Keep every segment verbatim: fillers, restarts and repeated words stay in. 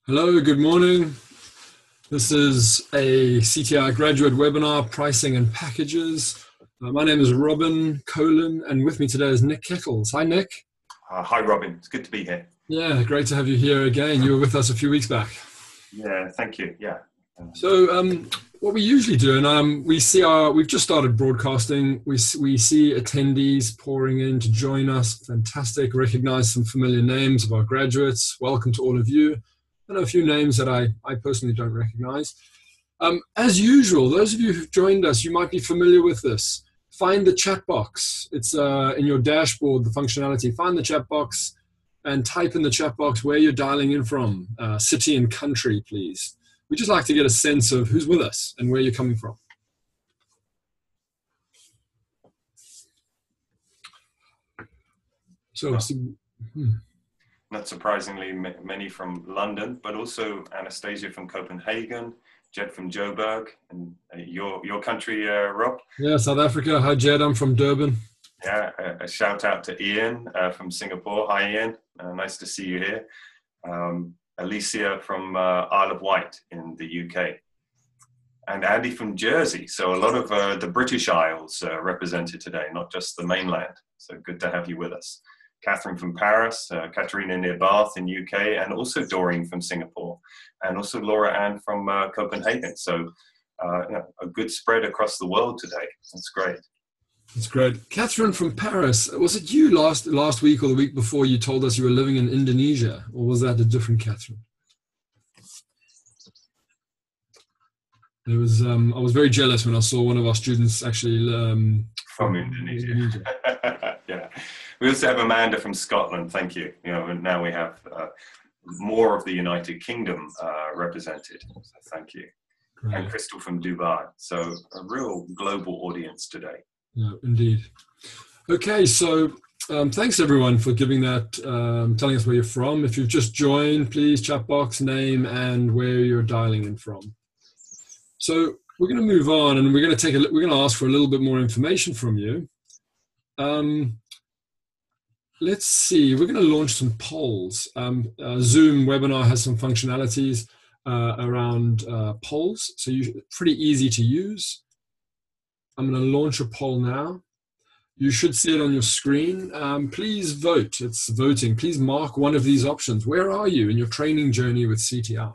Hello, good morning. This is a C T I graduate webinar, Pricing and Packages. Uh, my name is Robin Colin, and with me today is Nick Kettles. Hi, Nick. Uh, hi, Robin. It's good to be here. Yeah, great to have you here again. You were with us a few weeks back. Yeah, thank you. Yeah. So um, what we usually do, and um, we see our, we've just started broadcasting. We, we see attendees pouring in to join us. Fantastic. Recognize some familiar names of our graduates. Welcome to all of you. I know a few names that I, I personally don't recognize. Um, as usual, those of you who've joined us, you might be familiar with this. Find the chat box. It's uh, in your dashboard, the functionality. Find the chat box and type in the chat box where you're dialing in from, uh, city and country, please. We'd just like to get a sense of who's with us and where you're coming from. So, so hmm. Not surprisingly, many from London, but also Anastasia from Copenhagen, Jed from Joburg, and your your country, uh, Rob. Yeah, South Africa. Hi, Jed. I'm from Durban. Yeah, a, a shout out to Ian uh, from Singapore. Hi, Ian. Uh, nice to see you here. Um, Alicia from uh, Isle of Wight in the U K. And Andy from Jersey. So a lot of uh, the British Isles uh, represented today, not just the mainland. So good to have you with us. Catherine from Paris, uh, Katerina near Bath in U K, and also Doreen from Singapore, and also Laura Ann from uh, Copenhagen. So uh, you know, a good spread across the world today. That's great. That's great. Catherine from Paris, was it you last last week or the week before you told us you were living in Indonesia, or was that a different Catherine? It was. Um, I was very jealous when I saw one of our students actually um, from Indonesia. Indonesia. Yeah. We also have Amanda from Scotland. Thank you. You know, and now we have uh, more of the United Kingdom uh, represented. So thank you. Great. And Crystal from Dubai. So a real global audience today. Yeah, indeed. Okay, so um, thanks everyone for giving that, um, telling us where you're from. If you've just joined, please chat box name and where you're dialing in from. So we're going to move on, and we're going to take a. We're going to ask for a little bit more information from you. Um, let's see. We're going to launch some polls. Um, uh, Zoom webinar has some functionalities uh, around uh, polls, so you pretty easy to use. I'm going to launch a poll now. You should see it on your screen. Um, please vote. It's voting. Please mark one of these options. Where are you in your training journey with C T I?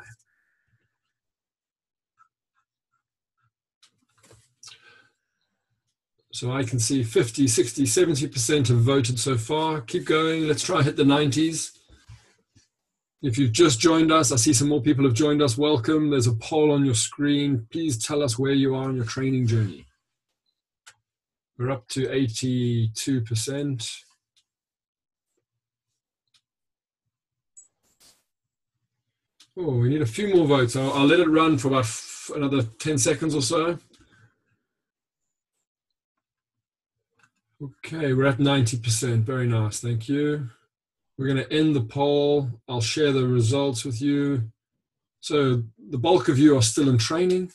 So I can see fifty, sixty, seventy percent have voted so far. Keep going. Let's try and hit the nineties. If you've just joined us, I see some more people have joined us. Welcome. There's a poll on your screen. Please tell us where you are in your training journey. We're up to eighty-two percent. Oh, we need a few more votes. I'll, I'll let it run for about f another ten seconds or so. Okay, we're at ninety percent. Very nice. Thank you. We're going to end the poll. I'll share the results with you. So the bulk of you are still in training.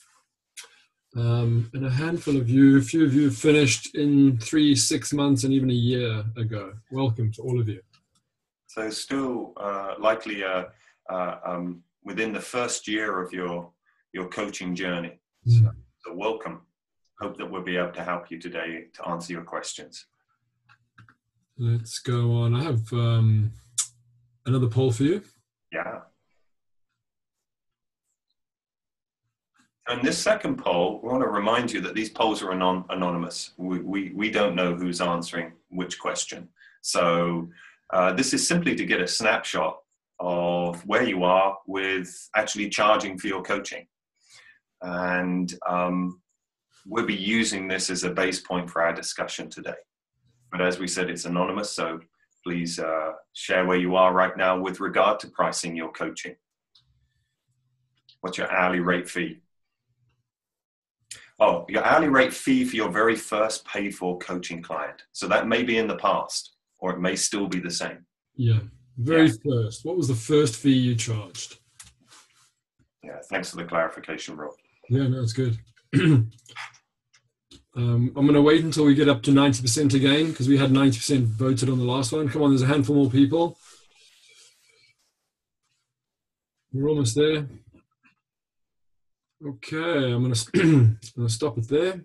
Um, and a handful of you, a few of you finished in three, six months, and even a year ago. Welcome to all of you. So still uh, likely uh, uh, um, within the first year of your, your coaching journey. Mm. So, so welcome. Hope that we'll be able to help you today to answer your questions. Let's go on. I have um, another poll for you. Yeah. In this second poll, we want to remind you that these polls are anon anonymous. We, we, we don't know who's answering which question. So uh, this is simply to get a snapshot of where you are with actually charging for your coaching. And um, we'll be using this as a base point for our discussion today. But as we said, it's anonymous, so please uh, share where you are right now with regard to pricing your coaching. What's your hourly rate fee? Oh, your hourly rate fee for your very first paid for coaching client. So that may be in the past, or it may still be the same. Yeah, very yeah. first. What was the first fee you charged? Yeah, thanks for the clarification, Rob. Yeah, no, it's good. Um, I'm going to wait until we get up to ninety percent again, because we had ninety percent voted on the last one. Come on, there's a handful more people. We're almost there. Okay, I'm going to I'm going to stop it there.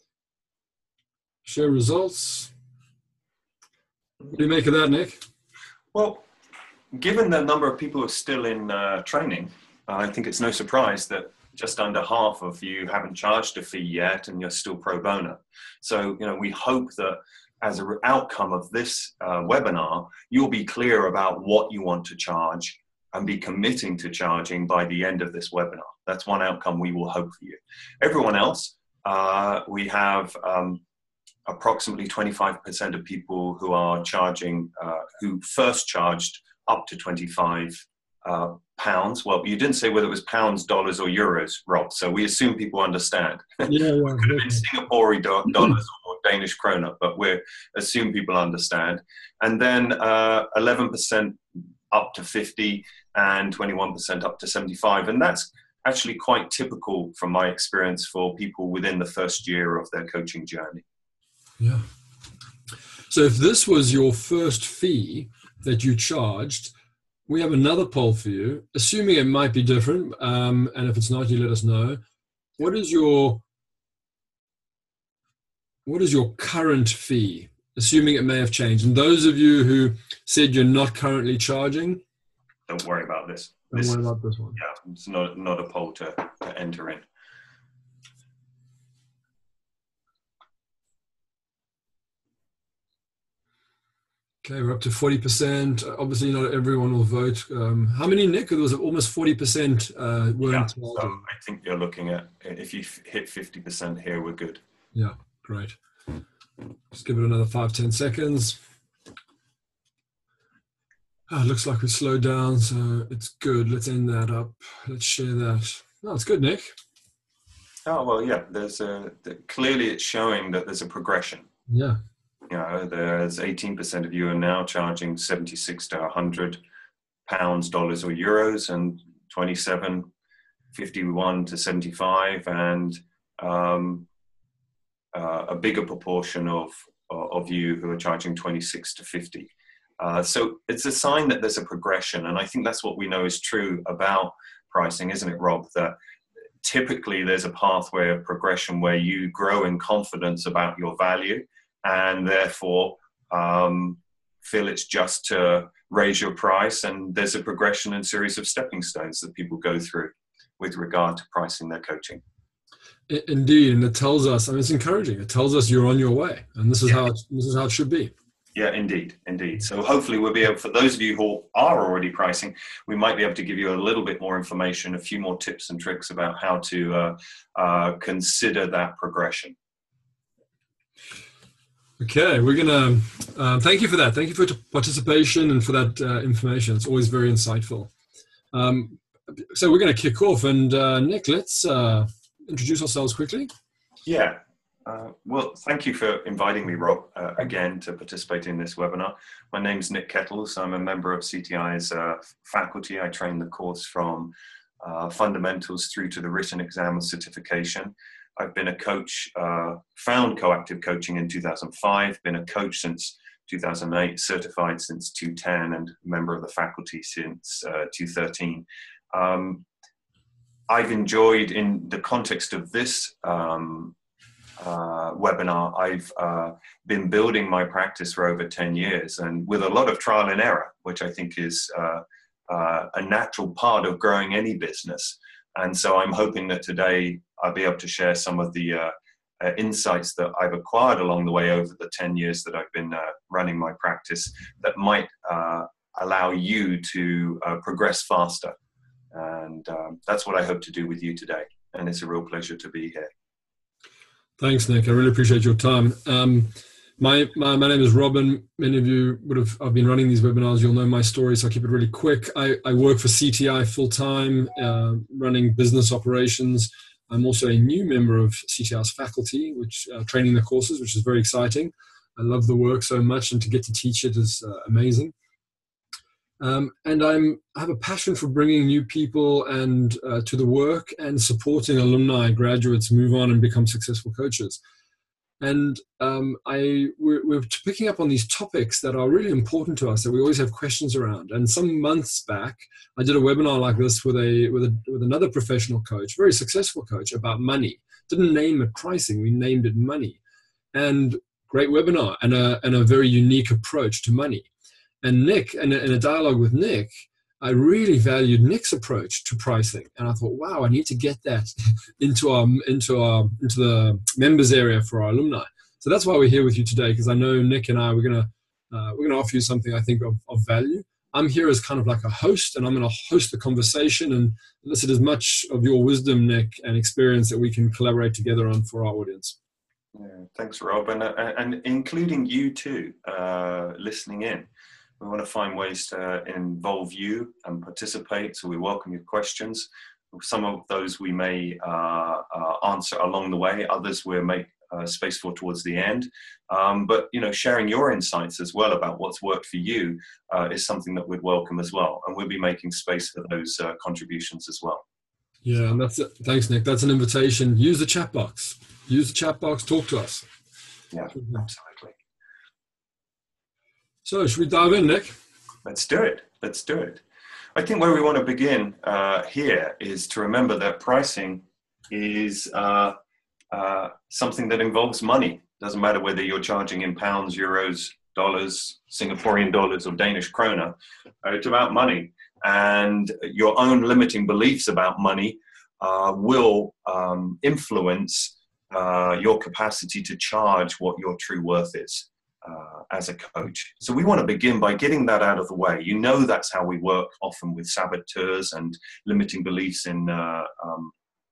Share results. What do you make of that, Nick? Well, given the number of people who are still in uh, training, I think it's no surprise that just under half of you haven't charged a fee yet and you're still pro bono. So, you know, we hope that as an outcome of this uh, webinar, you'll be clear about what you want to charge and be committing to charging by the end of this webinar. That's one outcome we will hope for you. Everyone else, uh, we have um, approximately twenty-five percent of people who are charging, uh, who first charged up to twenty-five uh, pounds. Well, you didn't say whether it was pounds, dollars, or euros, Rob. So we assume people understand. Yeah, yeah. It could have been Singapore do- dollars or Danish kroner, but we assume people understand. And then uh, eleven percent up to fifty and twenty-one percent up to seventy-five. And that's actually quite typical from my experience for people within the first year of their coaching journey. Yeah. So if this was your first fee that you charged, we have another poll for you, assuming it might be different. Um, and if it's not, you let us know. What is your, what is your current fee, assuming it may have changed? And those of you who said you're not currently charging, don't worry about this. Don't this worry about this one. Yeah, it's not, not a poll to, to enter in. Okay, we're up to forty percent. Obviously, not everyone will vote. Um, how many, Nick? There was almost forty percent uh, weren't. Yeah, so I think you're looking at, if you hit fifty percent here, we're good. Yeah, great. Just give it another five, ten seconds. Oh, it looks like we slowed down, so it's good. Let's end that up. Let's share that. Oh, it's good, Nick. Oh, well, yeah, there's a, clearly it's showing that there's a progression. Yeah. You know, there's eighteen percent of you are now charging seventy-six to one hundred pounds, dollars, or euros, and twenty-seven, fifty-one to seventy-five, and um, uh, a bigger proportion of, of you who are charging twenty-six to fifty. Uh, so it's a sign that there's a progression, and I think that's what we know is true about pricing, isn't it, Rob? That typically there's a pathway of progression where you grow in confidence about your value, and therefore um, feel it's just to raise your price, and there's a progression and series of stepping stones that people go through with regard to pricing their coaching. Indeed, and it tells us, I mean, it's encouraging. It tells us you're on your way, and this is Yeah. how it, this is how it should be. Yeah, indeed, indeed. So hopefully we'll be able, for those of you who are already pricing, we might be able to give you a little bit more information, a few more tips and tricks about how to uh, uh, consider that progression. Okay, we're gonna um, thank you for that. Thank you for your participation and for that uh, information. It's always very insightful. Um, so we're gonna kick off, and uh, Nick, let's uh, introduce ourselves quickly. Yeah. Uh, well, thank you for inviting me, Rob, uh, again to participate in this webinar. My name's Nick Kettles. I'm a member of C T I's uh, faculty. I train the course from uh, fundamentals through to the written exam and certification. I've been a coach, uh, found Coactive Coaching in two thousand five, been a coach since two thousand eight, certified since two thousand ten, and member of the faculty since uh, two thousand thirteen. Um, I've enjoyed, in the context of this um, uh, webinar, I've uh, been building my practice for over ten years, and with a lot of trial and error, which I think is uh, uh, a natural part of growing any business. And so I'm hoping that today I'll be able to share some of the uh, uh, insights that I've acquired along the way over the ten years that I've been uh, running my practice that might uh, allow you to uh, progress faster. And um, that's what I hope to do with you today. And it's a real pleasure to be here. Thanks, Nick. I really appreciate your time. Um, my, my my name is Robin. Many of you would have, I've been running these webinars. You'll know my story, so I'll keep it really quick. I, I work for C T I full-time, uh, running business operations. I'm also a new member of C T I's faculty, which uh, training the courses, which is very exciting. I love the work so much, and to get to teach it is uh, amazing. Um, and I'm, I have a passion for bringing new people and uh, to the work and supporting alumni, graduates move on and become successful coaches. And um, I we're, we're picking up on these topics that are really important to us that we always have questions around. And some months back, I did a webinar like this with a with a with another professional coach, very successful coach, about money. Didn't name it pricing, we named it money. And great webinar and a and a very unique approach to money. And Nick, in a, in a dialogue with Nick, I really valued Nick's approach to pricing, and I thought, wow, I need to get that into our into our into the members area for our alumni. So that's why we're here with you today, because I know Nick and I we're gonna uh, we're gonna offer you something I think of, of value. I'm here as kind of like a host, and I'm gonna host the conversation and elicit as much of your wisdom, Nick, and experience that we can collaborate together on for our audience. Yeah, thanks, Rob, and, uh, and including you too, uh, listening in. We want to find ways to involve you and participate, so we welcome your questions. Some of those we may uh, uh, answer along the way, others we'll make uh, space for towards the end. Um, but, you know, sharing your insights as well about what's worked for you uh, is something that we'd welcome as well. And we'll be making space for those uh, contributions as well. Yeah, and that's it. Thanks, Nick. That's an invitation. Use the chat box. Use the chat box. Talk to us. Yeah, absolutely. So should we dive in, Nick? Let's do it. Let's do it. I think where we want to begin uh, here is to remember that pricing is uh, uh, something that involves money. Doesn't matter whether you're charging in pounds, euros, dollars, Singaporean dollars, or Danish kroner. Uh, it's about money. And your own limiting beliefs about money uh, will um, influence uh, your capacity to charge what your true worth is. Uh, as a coach. So we want to begin by getting that out of the way. You know, that's how we work often with saboteurs and limiting beliefs in uh, um,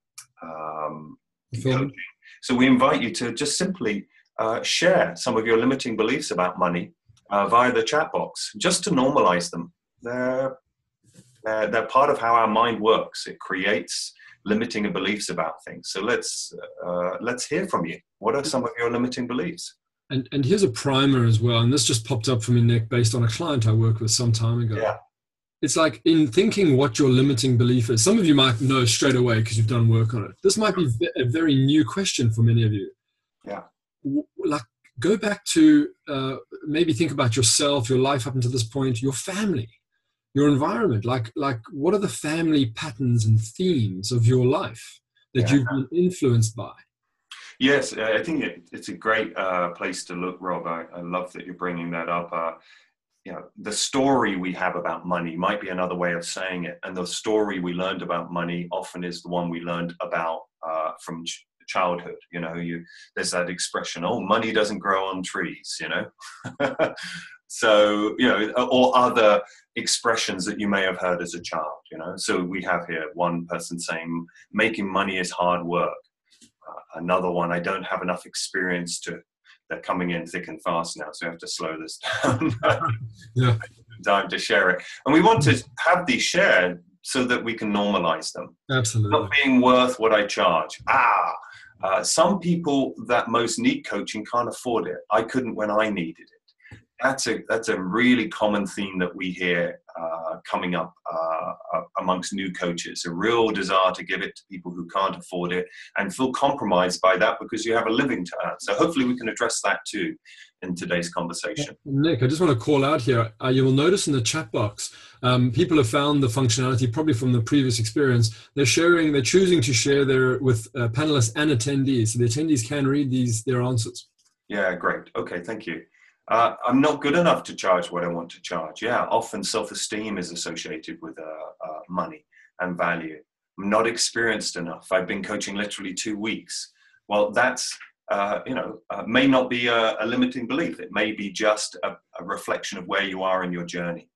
um, coaching. So we invite you to just simply uh, share some of your limiting beliefs about money uh, via the chat box, just to normalize them. They're, they're, they're part of how our mind works. It creates limiting beliefs about things. So let's, uh, let's hear from you. What are some of your limiting beliefs? And, and here's a primer as well, and this just popped up for me, Nick, based on a client I worked with some time ago. Yeah. It's like in thinking what your limiting belief is, some of you might know straight away because you've done work on it. This might be a very new question for many of you. Yeah. Like, go back to uh, maybe think about yourself, your life up until this point, your family, your environment. Like, like what are the family patterns and themes of your life that yeah. you've been influenced by? Yes, I think it, it's a great uh, place to look, Rob. I, I love that you're bringing that up. Uh, you know, the story we have about money might be another way of saying it. And the story we learned about money often is the one we learned about uh, from ch- childhood. You know, you there's that expression, oh, money doesn't grow on trees, you know. So, you know, or other expressions that you may have heard as a child, you know. So we have here one person saying, making money is hard work. Uh, another one, I don't have enough experience to, they're coming in thick and fast now, so I have to slow this down. Yeah. Time to share it. And we want to have these shared so that we can normalize them. Absolutely. Not being worth what I charge. Ah, uh, some people that most need coaching can't afford it. I couldn't when I needed it. That's a, that's a really common theme that we hear uh, coming up uh, amongst new coaches, a real desire to give it to people who can't afford it and feel compromised by that because you have a living to earn. So hopefully we can address that too in today's conversation. Nick, I just want to call out here, uh, you will notice in the chat box, um, people have found the functionality probably from the previous experience. They're sharing, they're choosing to share their with uh, panelists and attendees. So the attendees can read these, their answers. Yeah, great. Okay, thank you. Uh, I'm not good enough to charge what I want to charge. Yeah, often self-esteem is associated with uh, uh, money and value. I'm not experienced enough. I've been coaching literally two weeks. Well, that's, uh, you know, uh, may not be a, a limiting belief. It may be just a, a reflection of where you are in your journey.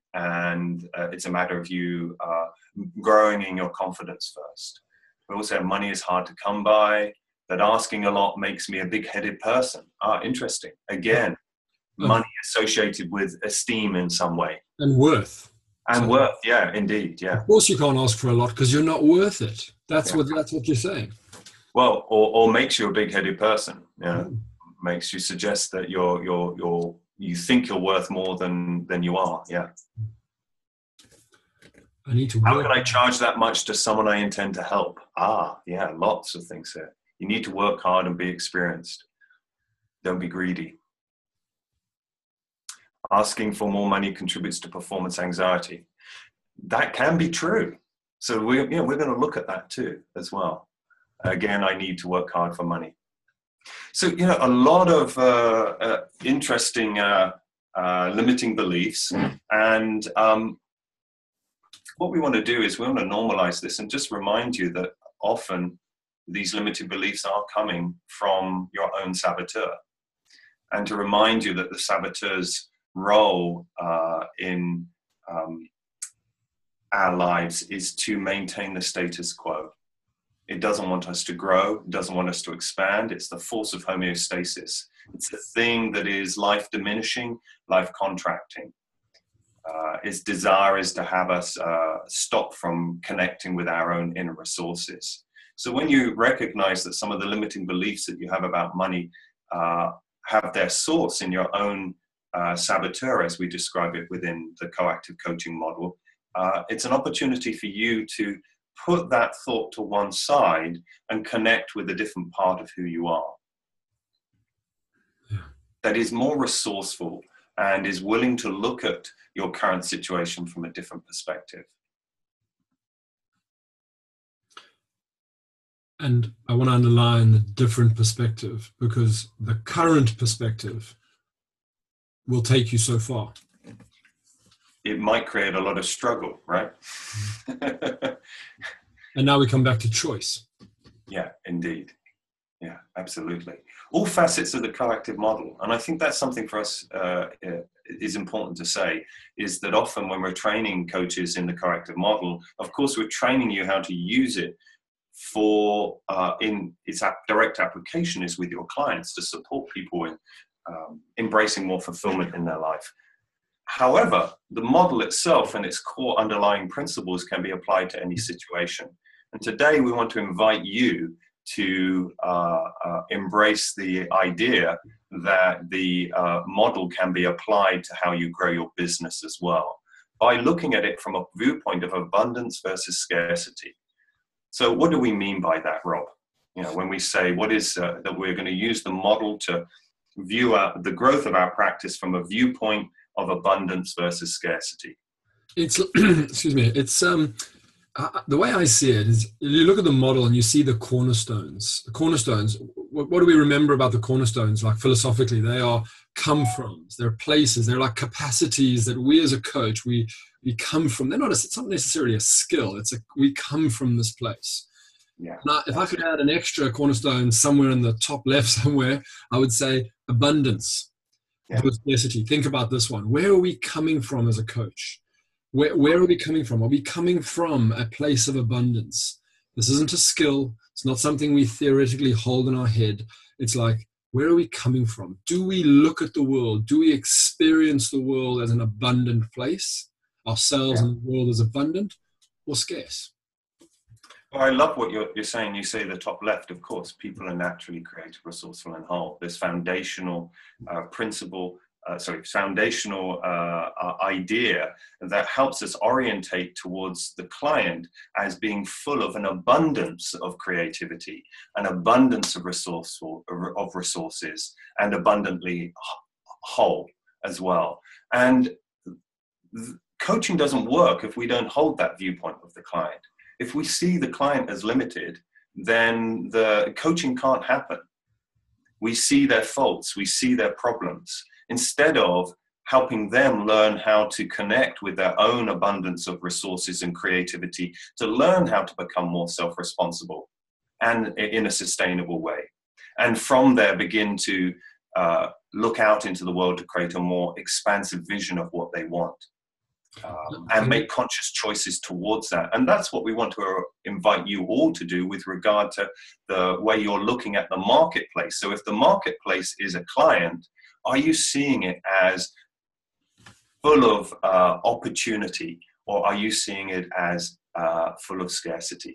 And uh, it's a matter of you uh, growing in your confidence first. We also have money is hard to come by, that asking a lot makes me a big-headed person. Ah, interesting. Again, money associated with esteem in some way. And worth. And so, worth, yeah, indeed, yeah. Of course you can't ask for a lot because you're not worth it. That's yeah. what that's what you're saying. Well, or, or makes you a big-headed person. You know, mm. Makes you suggest that you're you're you're you think you're worth more than than you are. Yeah. I need to. How can I charge that much to someone I intend to help? Ah, yeah, lots of things here. You need to work hard and be experienced. Don't be greedy. Asking for more money contributes to performance anxiety. That can be true. So we, you know, we're going to look at that too as well. Again, I need to work hard for money. So, you know, a lot of uh, uh, interesting uh, uh, limiting beliefs. And um, what we want to do is we want to normalize this and just remind you that often these limiting beliefs are coming from your own saboteur. And to remind you that the saboteur's role uh, in um, our lives is to maintain the status quo. It doesn't want us to grow. It doesn't want us to expand. It's the force of homeostasis. It's the thing that is life diminishing, life contracting. Uh, its desire is to have us uh, stop from connecting with our own inner resources. So when you recognize that some of the limiting beliefs that you have about money uh, have their source in your own uh, saboteur, as we describe it within the coactive coaching model, uh, it's an opportunity for you to put that thought to one side and connect with a different part of who you are. Yeah. That is more resourceful and is willing to look at your current situation from a different perspective. And I want to underline the different perspective, because the current perspective will take you so far. It might create a lot of struggle, right? And now we come back to choice. Yeah, indeed. Yeah, absolutely. All facets of the coactive model. And I think that's something for us uh, is important to say, is that often when we're training coaches in the coactive model, of course, we're training you how to use it for uh, in its direct application is with your clients to support people in um, embracing more fulfillment in their life. However, the model itself and its core underlying principles can be applied to any situation. And today we want to invite you to uh, uh, embrace the idea that the uh, model can be applied to how you grow your business as well, by looking at it from a viewpoint of abundance versus scarcity. So what do we mean by that, Rob? You know, when we say what is uh, that we're going to use the model to view our, the growth of our practice from a viewpoint of abundance versus scarcity. It's excuse me. It's um uh, the way I see it is, you look at the model and you see the cornerstones. The cornerstones. What, what do we remember about the cornerstones? Like philosophically, they are come froms. They're places. They're like capacities that we as a coach we we come from. They're not. A, it's not necessarily a skill. It's a we come from this place. Yeah. Now, if I could add an extra cornerstone somewhere in the top left somewhere, I would say abundance. Yeah. Scarcity. Think about this one. Where are we coming from as a coach? Where, where are we coming from? Are we coming from a place of abundance? This isn't a skill. It's not something we theoretically hold in our head. It's like, where are we coming from? Do we look at the world? Do we experience the world as an abundant place? Ourselves Yeah. and the world as abundant or scarce? Well, I love what you're, you're saying. You say the top left, of course, people are naturally creative, resourceful, and whole. This foundational uh, principle, uh, sorry, foundational uh, uh, idea that helps us orientate towards the client as being full of an abundance of creativity, an abundance of resourceful of resources, and abundantly whole as well. And th- coaching doesn't work if we don't hold that viewpoint of the client. If we see the client as limited, then the coaching can't happen. We see their faults, we see their problems, instead of helping them learn how to connect with their own abundance of resources and creativity, to learn how to become more self-responsible and in a sustainable way. And from there begin to uh, look out into the world to create a more expansive vision of what they want. Um, and make conscious choices towards that. And that's what we want to uh, invite you all to do with regard to the way you're looking at the marketplace. So if the marketplace is a client, are you seeing it as full of uh, opportunity, or are you seeing it as uh, full of scarcity?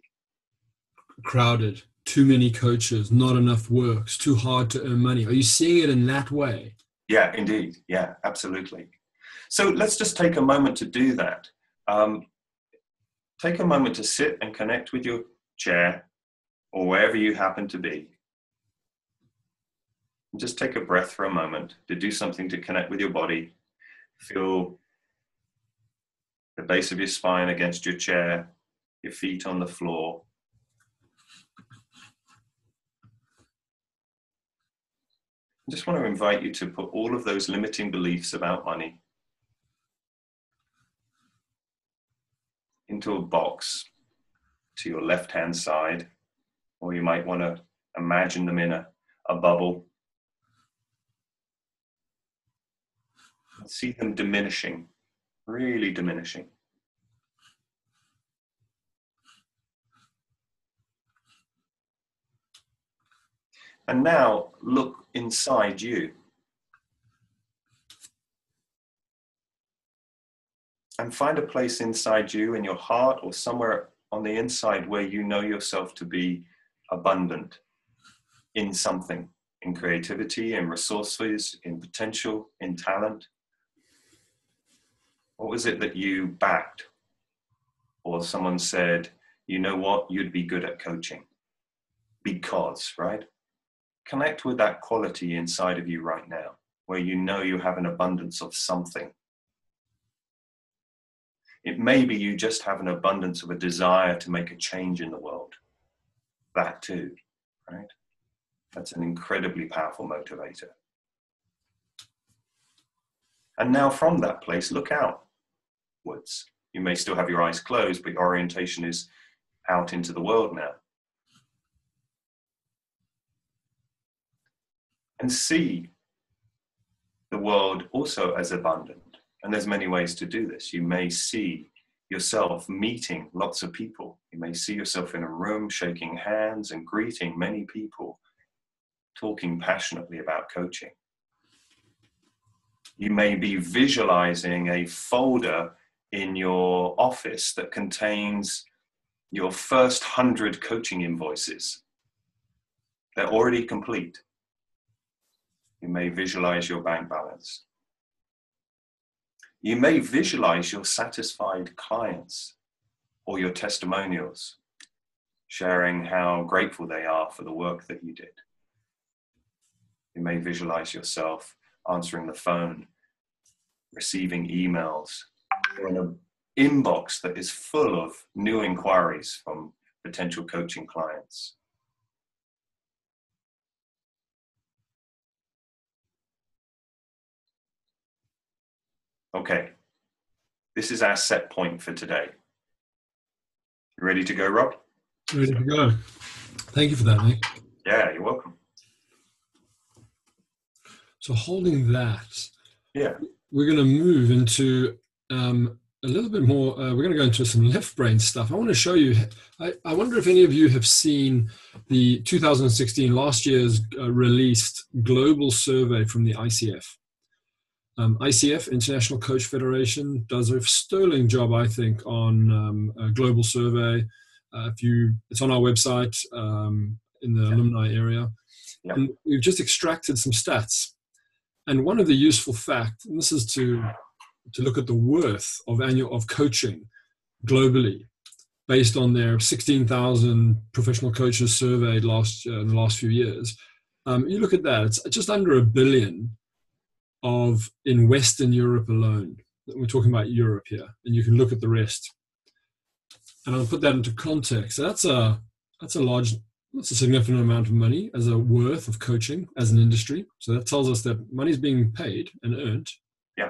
Crowded, too many coaches, not enough work, it's too hard to earn money. Are you seeing it in that way? Yeah, indeed. Yeah, absolutely. So let's just take a moment to do that. Um, take a moment to sit and connect with your chair or wherever you happen to be. And just take a breath for a moment to do something to connect with your body. Feel the base of your spine against your chair, your feet on the floor. I just want to invite you to put all of those limiting beliefs about money into a box to your left-hand side, or you might want to imagine them in a, a bubble. See them diminishing, really diminishing. And now look inside you. And find a place inside you, in your heart, or somewhere on the inside where you know yourself to be abundant in something, in creativity, in resources, in potential, in talent. What was it that you backed? Or someone said, you know what, you'd be good at coaching. Because, right? Connect with that quality inside of you right now, where you know you have an abundance of something. It may be you just have an abundance of a desire to make a change in the world. That too, right? That's an incredibly powerful motivator. And now from that place, look outwards. You may still have your eyes closed, but your orientation is out into the world now. And see the world also as abundant. And there's many ways to do this. You may see yourself meeting lots of people. You may see yourself in a room shaking hands and greeting many people, talking passionately about coaching. You may be visualizing a folder in your office that contains your first hundred coaching invoices. They're already complete. You may visualize your bank balance. You may visualize your satisfied clients or your testimonials, sharing how grateful they are for the work that you did. You may visualize yourself answering the phone, receiving emails, or in an inbox that is full of new inquiries from potential coaching clients. Okay, this is our set point for today. You ready to go, Rob? Ready to go. Thank you for that, Nick. Yeah, you're welcome. So holding that, yeah, we're going to move into um, a little bit more, uh, we're going to go into some left brain stuff. I want to show you, I, I wonder if any of you have seen the two thousand sixteen, last year's uh, released global survey from the I C F. Um, I C F, International Coach Federation, does a sterling job, I think, on um, a global survey. Uh, if you, it's on our website um, in the yeah. alumni area. Yeah. And we've just extracted some stats. And one of the useful facts, and this is to, to look at the worth of annual of coaching globally, based on their sixteen thousand professional coaches surveyed last uh, in the last few years. Um, you look at that; it's just under a billion of in Western Europe alone. We're talking about Europe here, and you can look at the rest. And I'll put that into context. So that's a that's a large. That's a significant amount of money as a worth of coaching as an industry. So that tells us that money is being paid and earned. Yeah.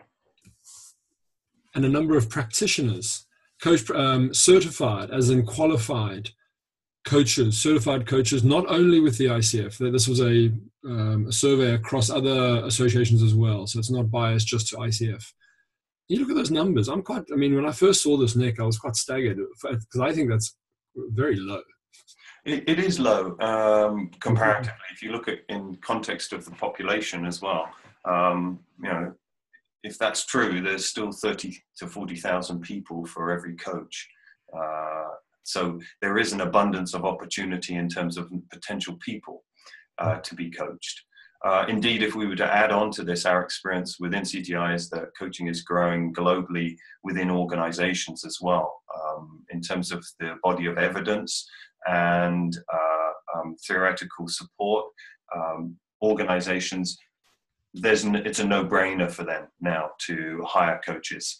And a number of practitioners, coach um, certified, as in qualified coaches, certified coaches, not only with the I C F. This was a, um, a survey across other associations as well. So it's not biased just to I C F. You look at those numbers. I'm quite, I mean, when I first saw this, Nick, I was quite staggered because I think that's very low. It, it is low um, comparatively. If you look at in context of the population as well, um, you know, if that's true, there's still thirty to forty thousand people for every coach. Uh, so there is an abundance of opportunity in terms of potential people uh, to be coached. Uh, indeed, if we were to add on to this, our experience within C T I is that coaching is growing globally within organizations as well, um, in terms of the body of evidence and uh, um, theoretical support. Um, organizations, there's n- it's a no-brainer for them now to hire coaches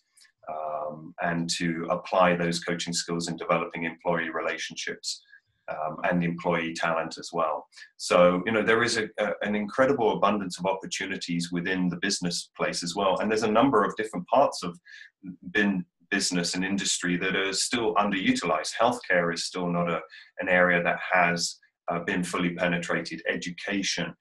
um, and to apply those coaching skills in developing employee relationships um, and employee talent as well. So, you know, there is a, a, an incredible abundance of opportunities within the business place as well. And there's a number of different parts of bin, business and industry that are still underutilized. Healthcare is still not a, an area that has uh, been fully penetrated. Education,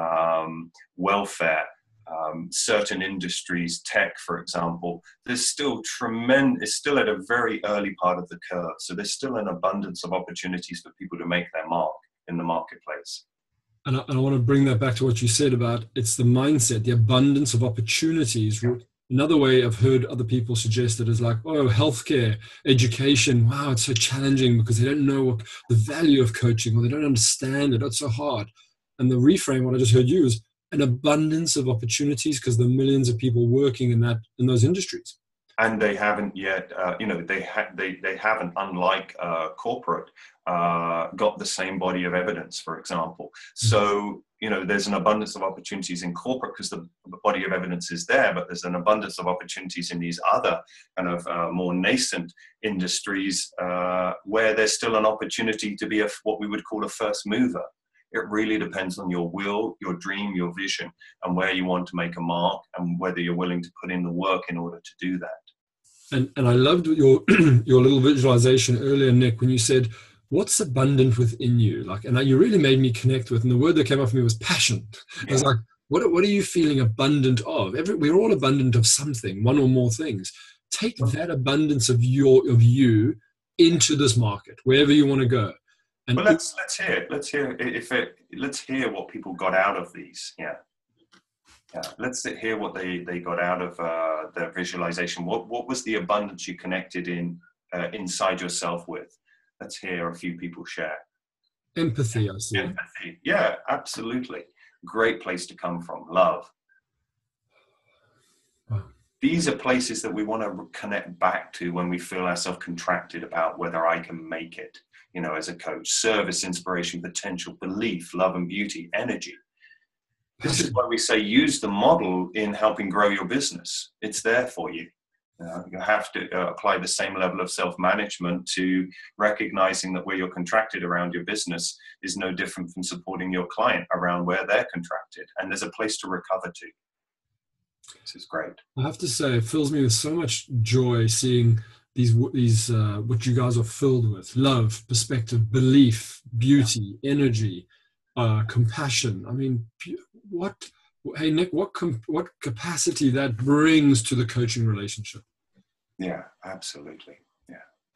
um, welfare, um, certain industries, tech, for example, there's still tremendous, it's still at a very early part of the curve. So there's still an abundance of opportunities for people to make their mark in the marketplace. And I, and I want to bring that back to what you said about it's the mindset, the abundance of opportunities. Yeah. Another way I've heard other people suggest it is like, oh, healthcare, education, wow, it's so challenging because they don't know what the value of coaching, or they don't understand it, it's so hard. And the reframe, what I just heard you, is an abundance of opportunities because there are millions of people working in that in those industries. And they haven't yet, uh, you know, they, ha- they, they haven't, unlike uh, corporate, uh, got the same body of evidence, for example. So, you know, there's an abundance of opportunities in corporate because the body of evidence is there, but there's an abundance of opportunities in these other kind of uh, more nascent industries uh, where there's still an opportunity to be a, what we would call a first mover. It really depends on your will, your dream, your vision, and where you want to make a mark and whether you're willing to put in the work in order to do that. And and I loved your your little visualization earlier, Nick, when you said, what's abundant within you? Like, and you really made me connect with, and the word that came up for me was passion. Yeah. I was like, what, what are you feeling abundant of? Every, we're all abundant of something, one or more things. Take that abundance of your of you into this market, wherever you want to go. And well, let's let's hear it. Let's hear if it. Let's hear what people got out of these. Yeah, yeah. Let's hear what they, they got out of uh, their visualization. What what was the abundance you connected in uh, inside yourself with? Let's hear a few people share. Empathy, I see. Empathy. Yeah, absolutely. Great place to come from. Love. Wow. These are places that we want to connect back to when we feel ourselves contracted about whether I can make it. You know, as a coach, service, inspiration, potential, belief, love and beauty, energy. This is why we say use the model in helping grow your business. It's there for you. You know, you have to uh, apply the same level of self-management to recognizing that where you're contracted around your business is no different from supporting your client around where they're contracted. And there's a place to recover to. This is great. I have to say, it fills me with so much joy seeing these these uh, what you guys are filled with: love, perspective, belief, beauty, energy, uh, compassion. I mean, what? Hey Nick, what com- what capacity that brings to the coaching relationship? Yeah, absolutely. Yeah.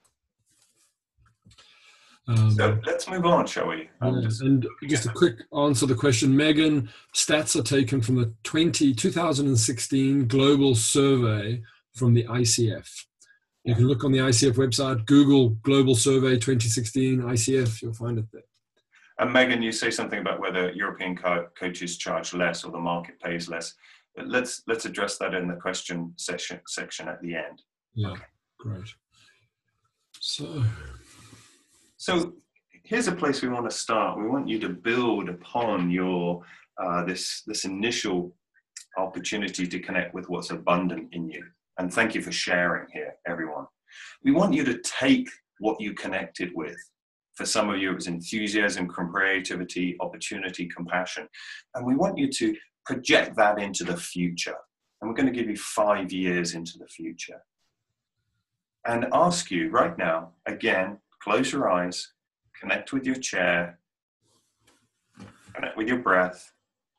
Um, so let's move on, shall we? Yeah, just, and just a quick answer to the question, Megan. Stats are taken from the twenty, two thousand sixteen global survey from the I C F. You can look on the I C F website, Google Global Survey twenty sixteen I C F, you'll find it there. And Megan, you say something about whether European co- coaches charge less or the market pays less. But let's let's address that in the question section section at the end. Yeah, okay. Great. So, so here's a place we want to start. We want you to build upon your uh, this this initial opportunity to connect with what's abundant in you. And thank you for sharing here, everyone. We want you to take what you connected with. For some of you, it was enthusiasm, creativity, opportunity, compassion. And we want you to project that into the future. And we're going to give you five years into the future. And ask you right now, again, close your eyes, connect with your chair, connect with your breath.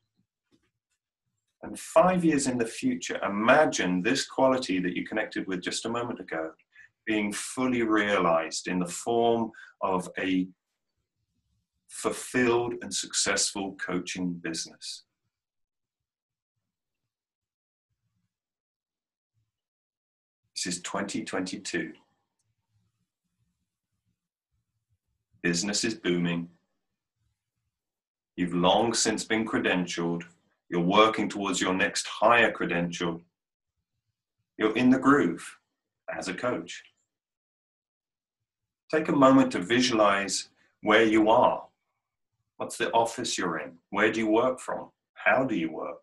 And five years in the future, imagine this quality that you connected with just a moment ago being fully realized in the form of a fulfilled and successful coaching business. This is twenty twenty-two. Business is booming. You've long since been credentialed. You're working towards your next higher credential. You're in the groove as a coach. Take a moment to visualize where you are. What's the office you're in? Where do you work from? how do you work?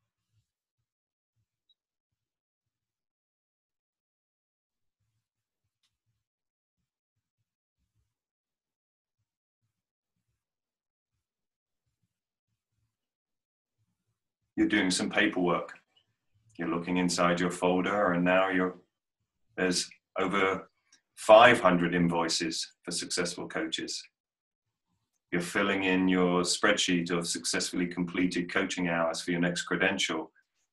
You're doing some paperwork. You're looking inside your folder, and now you're there's over five hundred invoices for successful coaches. You're filling in your spreadsheet of successfully completed coaching hours for your next credential.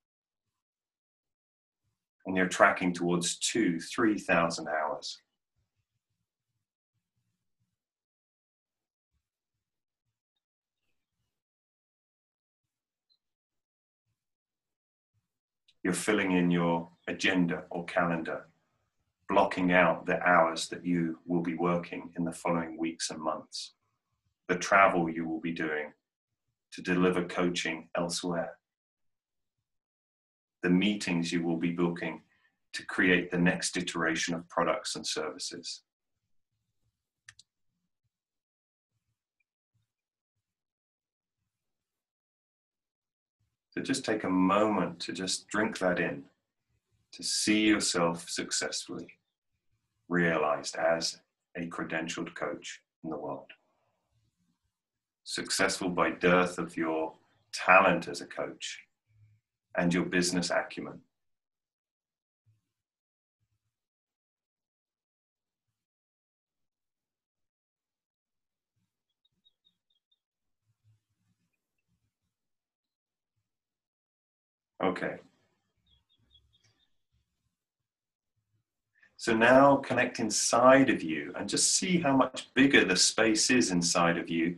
And you're tracking towards two, three thousand hours. You're filling in your agenda or calendar, blocking out the hours that you will be working in the following weeks and months, the travel you will be doing to deliver coaching elsewhere, the meetings you will be booking to create the next iteration of products and services. So just take a moment to just drink that in, to see yourself successfully realized as a credentialed coach in the world. Successful by dearth of your talent as a coach and your business acumen. Okay. So now connect inside of you and just see how much bigger the space is inside of you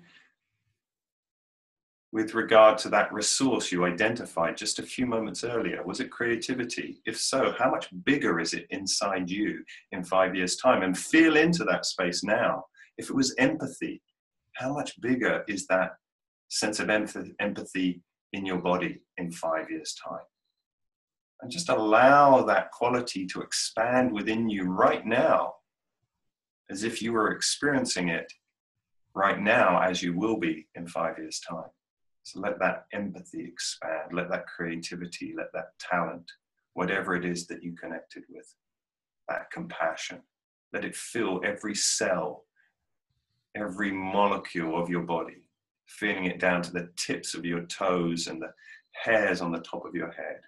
with regard to that resource you identified just a few moments earlier. Was it creativity? If so, how much bigger is it inside you in five years' time? And feel into that space now. If it was empathy, how much bigger is that sense of empathy in your body in five years' time? And just allow that quality to expand within you right now, as if you were experiencing it right now as you will be in five years' time. So let that empathy expand, let that creativity, let that talent, whatever it is that you connected with, that compassion, let it fill every cell, every molecule of your body, feeling it down to the tips of your toes and the hairs on the top of your head.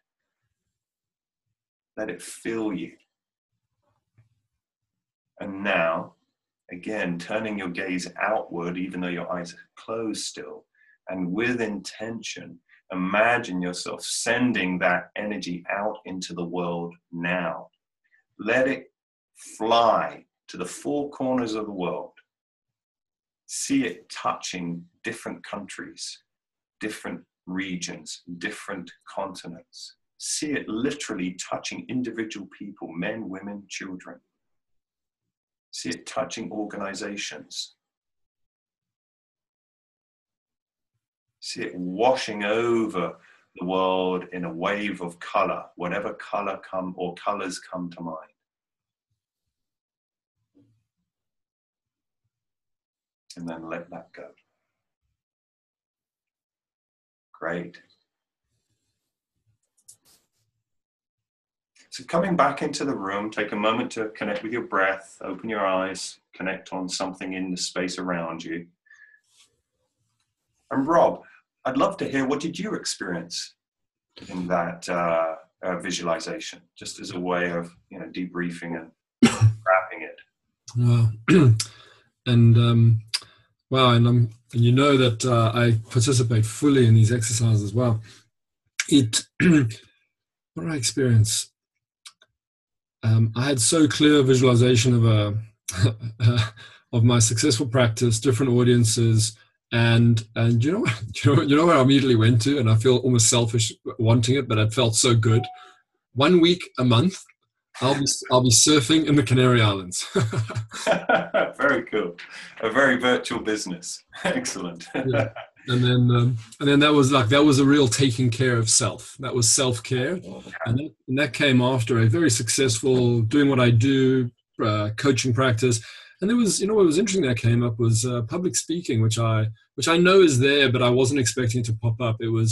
Let it fill you. And now, again, turning your gaze outward, even though your eyes are closed still, and with intention, imagine yourself sending that energy out into the world now. Let it fly to the four corners of the world. See it touching different countries, different regions, different continents. See it literally touching individual people, men, women, children. See it touching organizations. See it washing over the world in a wave of color, whatever color come or colors come to mind. And then let that go. Great. So coming back into the room, take a moment to connect with your breath, open your eyes, connect on something in the space around you. And Rob, I'd love to hear, what did you experience in that uh, uh, visualization, just as a way of, you know, debriefing and wrapping it? Wow. and um, wow, and, um, and you know that uh, I participate fully in these exercises as well. It, what did I experience? Um, I had so clear visualization of a of my successful practice, different audiences, and and you know you know you know where I immediately went to, and I feel almost selfish wanting it, but it felt so good. One week a month, I'll be I'll be surfing in the Canary Islands. Very cool. A very virtual business. Excellent. Yeah. And then, um, and then that was like that was a real taking care of self. That was self-care, and that, and that came after a very successful doing what I do, uh, coaching practice. And there was, you know, what was interesting that came up was uh, public speaking, which I which I know is there, but I wasn't expecting it to pop up. It was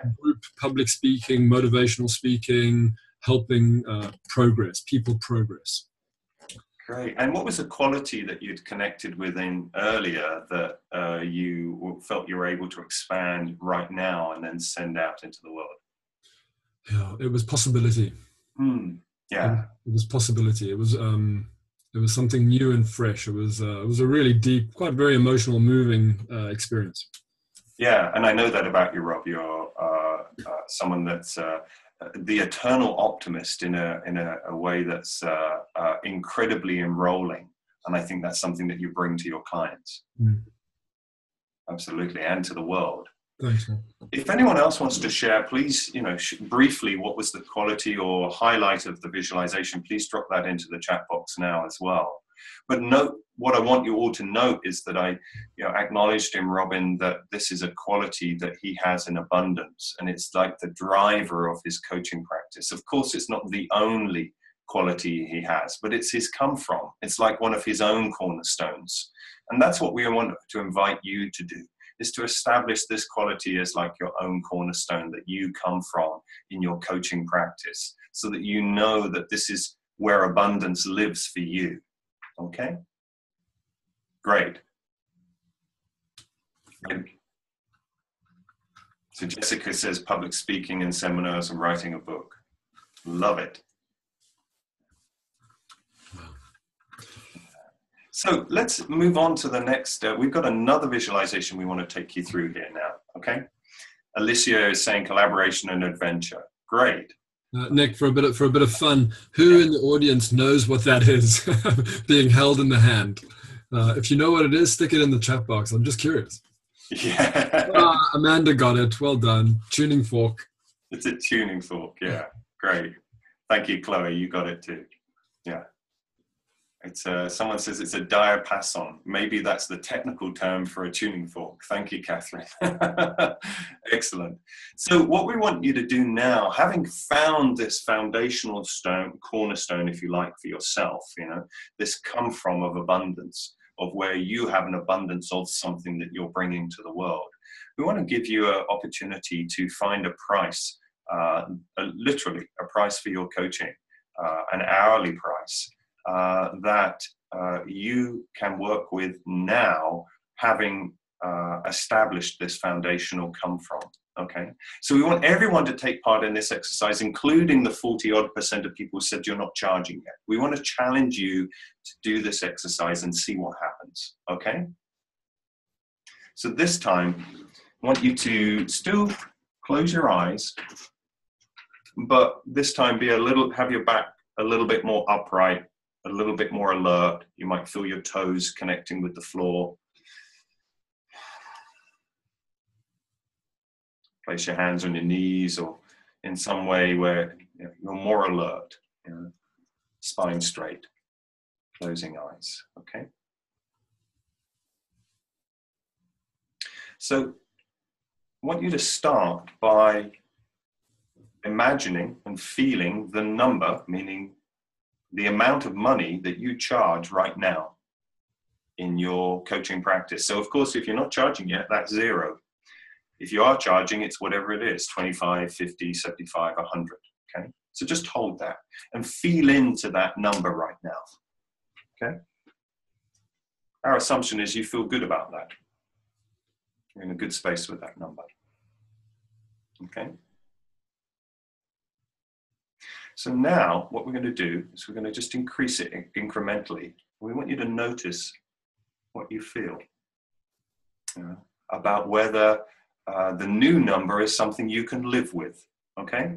group public speaking, motivational speaking, helping uh, progress, people progress. Great. And what was the quality that you'd connected with in earlier that uh, you felt you were able to expand right now and then send out into the world? Yeah, it was possibility. Hmm. Yeah. It, it was possibility. It was um, it was something new and fresh. It was uh, it was a really deep, quite very emotional, moving uh, experience. Yeah, and I know that about you, Rob. You're uh, uh, someone that's uh, the eternal optimist in a in a, a way that's uh, uh, incredibly enrolling, and I think that's something that you bring to your clients. Mm. Absolutely, and to the world. Thanks, man. If anyone else wants to share, please, you know, sh- briefly, what was the quality or highlight of the visualization? Please drop that into the chat box now as well. But note, what I want you all to note is that I, you know, acknowledged in Robin that this is a quality that he has in abundance, and it's like the driver of his coaching practice. Of course, it's not the only quality he has, but it's his come from. It's like one of his own cornerstones, and that's what we want to invite you to do, is to establish this quality as like your own cornerstone that you come from in your coaching practice, so that you know that this is where abundance lives for you. Okay? Great. So Jessica says public speaking and seminars and writing a book. Love it. So let's move on to the next. Uh, we've got another visualization we want to take you through here now. Okay. Alicia is saying collaboration and adventure. Great. Uh, Nick, for a bit of, for a bit of fun, who Yeah. in the audience knows what that is? Being held in the hand. Uh, if you know what it is, stick it in the chat box. I'm just curious. Yeah. Uh, Amanda got it. Well done. Tuning fork. It's a tuning fork. Yeah. Great. Thank you, Chloe. You got it too. Yeah. It's uh, someone says it's a diapason. Maybe that's the technical term for a tuning fork. Thank you, Catherine. Excellent. So what we want you to do now, having found this foundational stone, cornerstone, if you like, for yourself, you know, this come from of abundance, of where you have an abundance of something that you're bringing to the world. We want to give you an opportunity to find a price, uh, a, literally a price for your coaching, uh, an hourly price. Uh, that uh, you can work with now, having uh, established this foundational come from. Okay, so we want everyone to take part in this exercise, including the forty odd percent of people who said you're not charging yet. We want to challenge you to do this exercise and see what happens. Okay, so this time I want you to still close your eyes, but this time be a little, have your back a little bit more upright, a little bit more alert. You might feel your toes connecting with the floor. Place your hands on your knees or in some way where you know, you're more alert. You know, spine straight, closing eyes, okay? So I want you to start by imagining and feeling the number, meaning the amount of money that you charge right now in your coaching practice. So of course, if you're not charging yet, that's zero. If you are charging, it's whatever it is, twenty-five, fifty, seventy-five, one hundred, okay? So just hold that and feel into that number right now, okay? Our assumption is you feel good about that. You're in a good space with that number, okay? So now what we're going to do is we're going to just increase it incrementally. We want you to notice what you feel, you know, about whether uh, the new number is something you can live with, okay?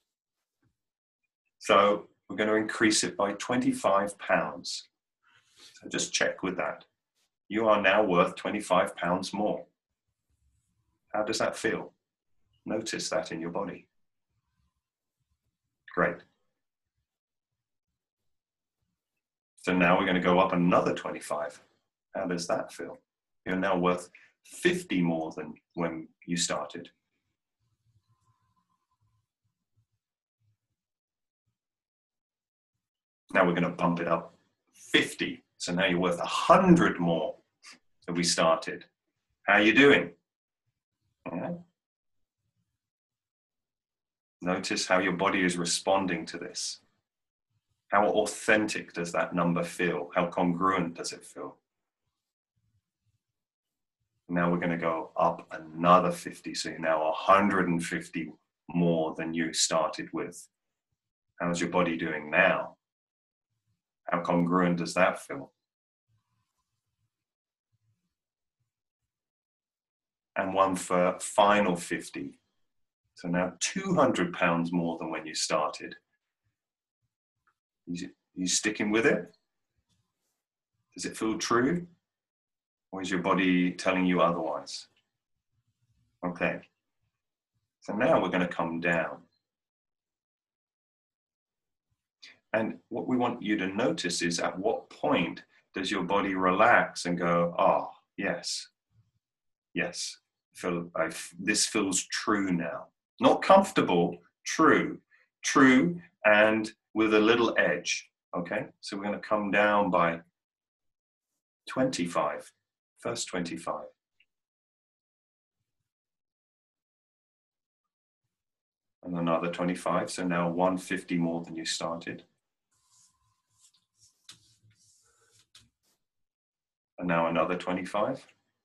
So we're going to increase it by twenty-five pounds. So just check with that. You are now worth twenty-five pounds more. How does that feel? Notice that in your body. Great. So now we're going to go up another twenty-five. How does that feel? You're now worth fifty more than when you started. Now we're going to bump it up fifty. So now you're worth one hundred more than we started. How are you doing? All right. Notice how your body is responding to this. How authentic does that number feel? How congruent does it feel? Now we're going to go up another fifty. So you're now one hundred fifty more than you started with. How's your body doing now? How congruent does that feel? And one for final fifty. So now two hundred pounds more than when you started. You, you sticking with it? Does it feel true? Or is your body telling you otherwise? Okay. So now we're going to come down. And what we want you to notice is at what point does your body relax and go, oh, yes, yes, feel, I, this feels true now. Not comfortable, true. True and with a little edge, okay? So we're going to come down by twenty-five, first twenty-five. And another twenty-five, so now one hundred fifty more than you started. And now another twenty-five.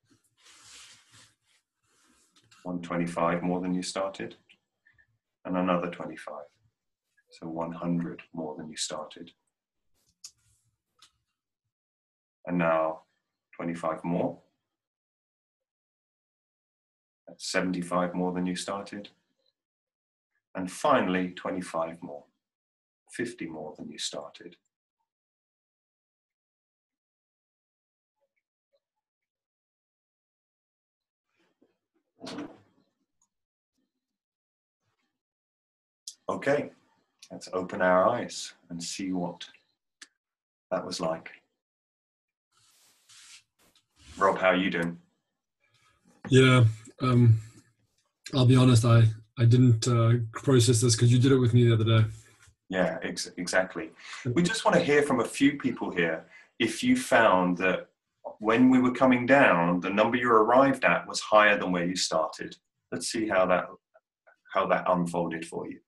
one hundred twenty-five more than you started. And another twenty-five. So one hundred more than you started. And now twenty-five more. That's seventy-five more than you started. And finally, twenty-five more. fifty more than you started. Okay, let's open our eyes and see what that was like. Rob, how are you doing? Yeah, um, I'll be honest, I, I didn't uh, process this because you did it with me the other day. Yeah, ex exactly. We just want to hear from a few people here if you found that when we were coming down, the number you arrived at was higher than where you started. Let's see how that, how that unfolded for you.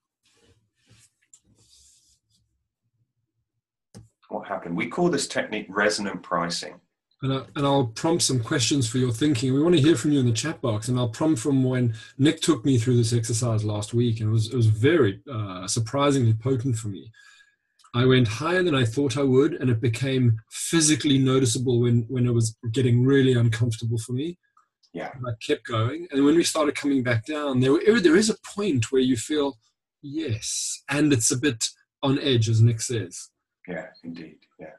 What happened? We call this technique resonant pricing. And, I, and I'll prompt some questions for your thinking. We want to hear from you in the chat box, and I'll prompt from when Nick took me through this exercise last week, and it was, it was very uh, surprisingly potent for me. I went higher than I thought I would, and it became physically noticeable when, when it was getting really uncomfortable for me. Yeah. And I kept going, and when we started coming back down, there, were, there is a point where you feel, yes, and it's a bit on edge, as Nick says. Yeah, indeed, yeah.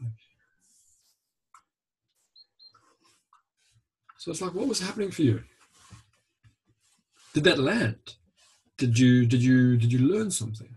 So it's like, what was happening for you? Did that land? Did you did you did you learn something?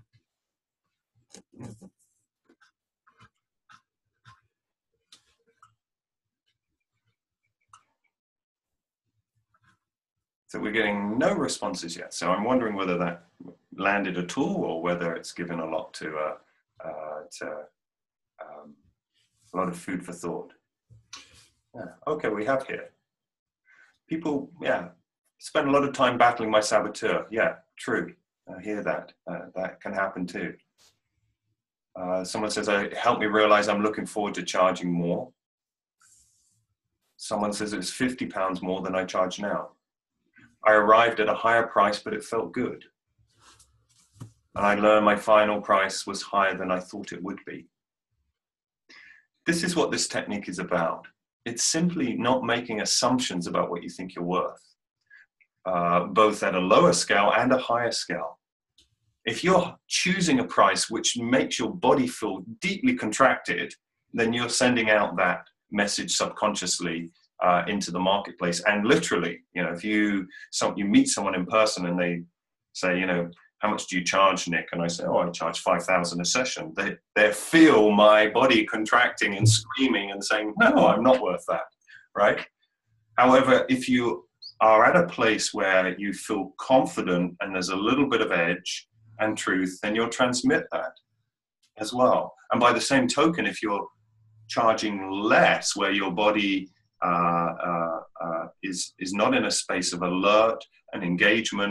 So we're getting no responses yet. So I'm wondering whether that landed at all, or whether it's given a lot to, uh, uh, to um, a lot of food for thought. Yeah. Okay, we have here. People, yeah, spend a lot of time battling my saboteur. Yeah, true. I hear that. Uh, that can happen too. Uh, someone says, uh, help me realize I'm looking forward to charging more. Someone says it's fifty pounds more than I charge now. I arrived at a higher price, but it felt good. And I learned my final price was higher than I thought it would be. This is what this technique is about. It's simply not making assumptions about what you think you're worth, uh, both at a lower scale and a higher scale. If you're choosing a price which makes your body feel deeply contracted, then you're sending out that message subconsciously uh, into the marketplace. And literally, you know, if you, some, you meet someone in person and they say, you know, how much do you charge, Nick? And I say, oh, I charge five thousand a session. They, they feel my body contracting and screaming and saying, no, I'm not worth that, right? However, if you are at a place where you feel confident and there's a little bit of edge and truth, then you'll transmit that as well. And by the same token, if you're charging less, where your body uh, uh, uh, is, is not in a space of alert and engagement,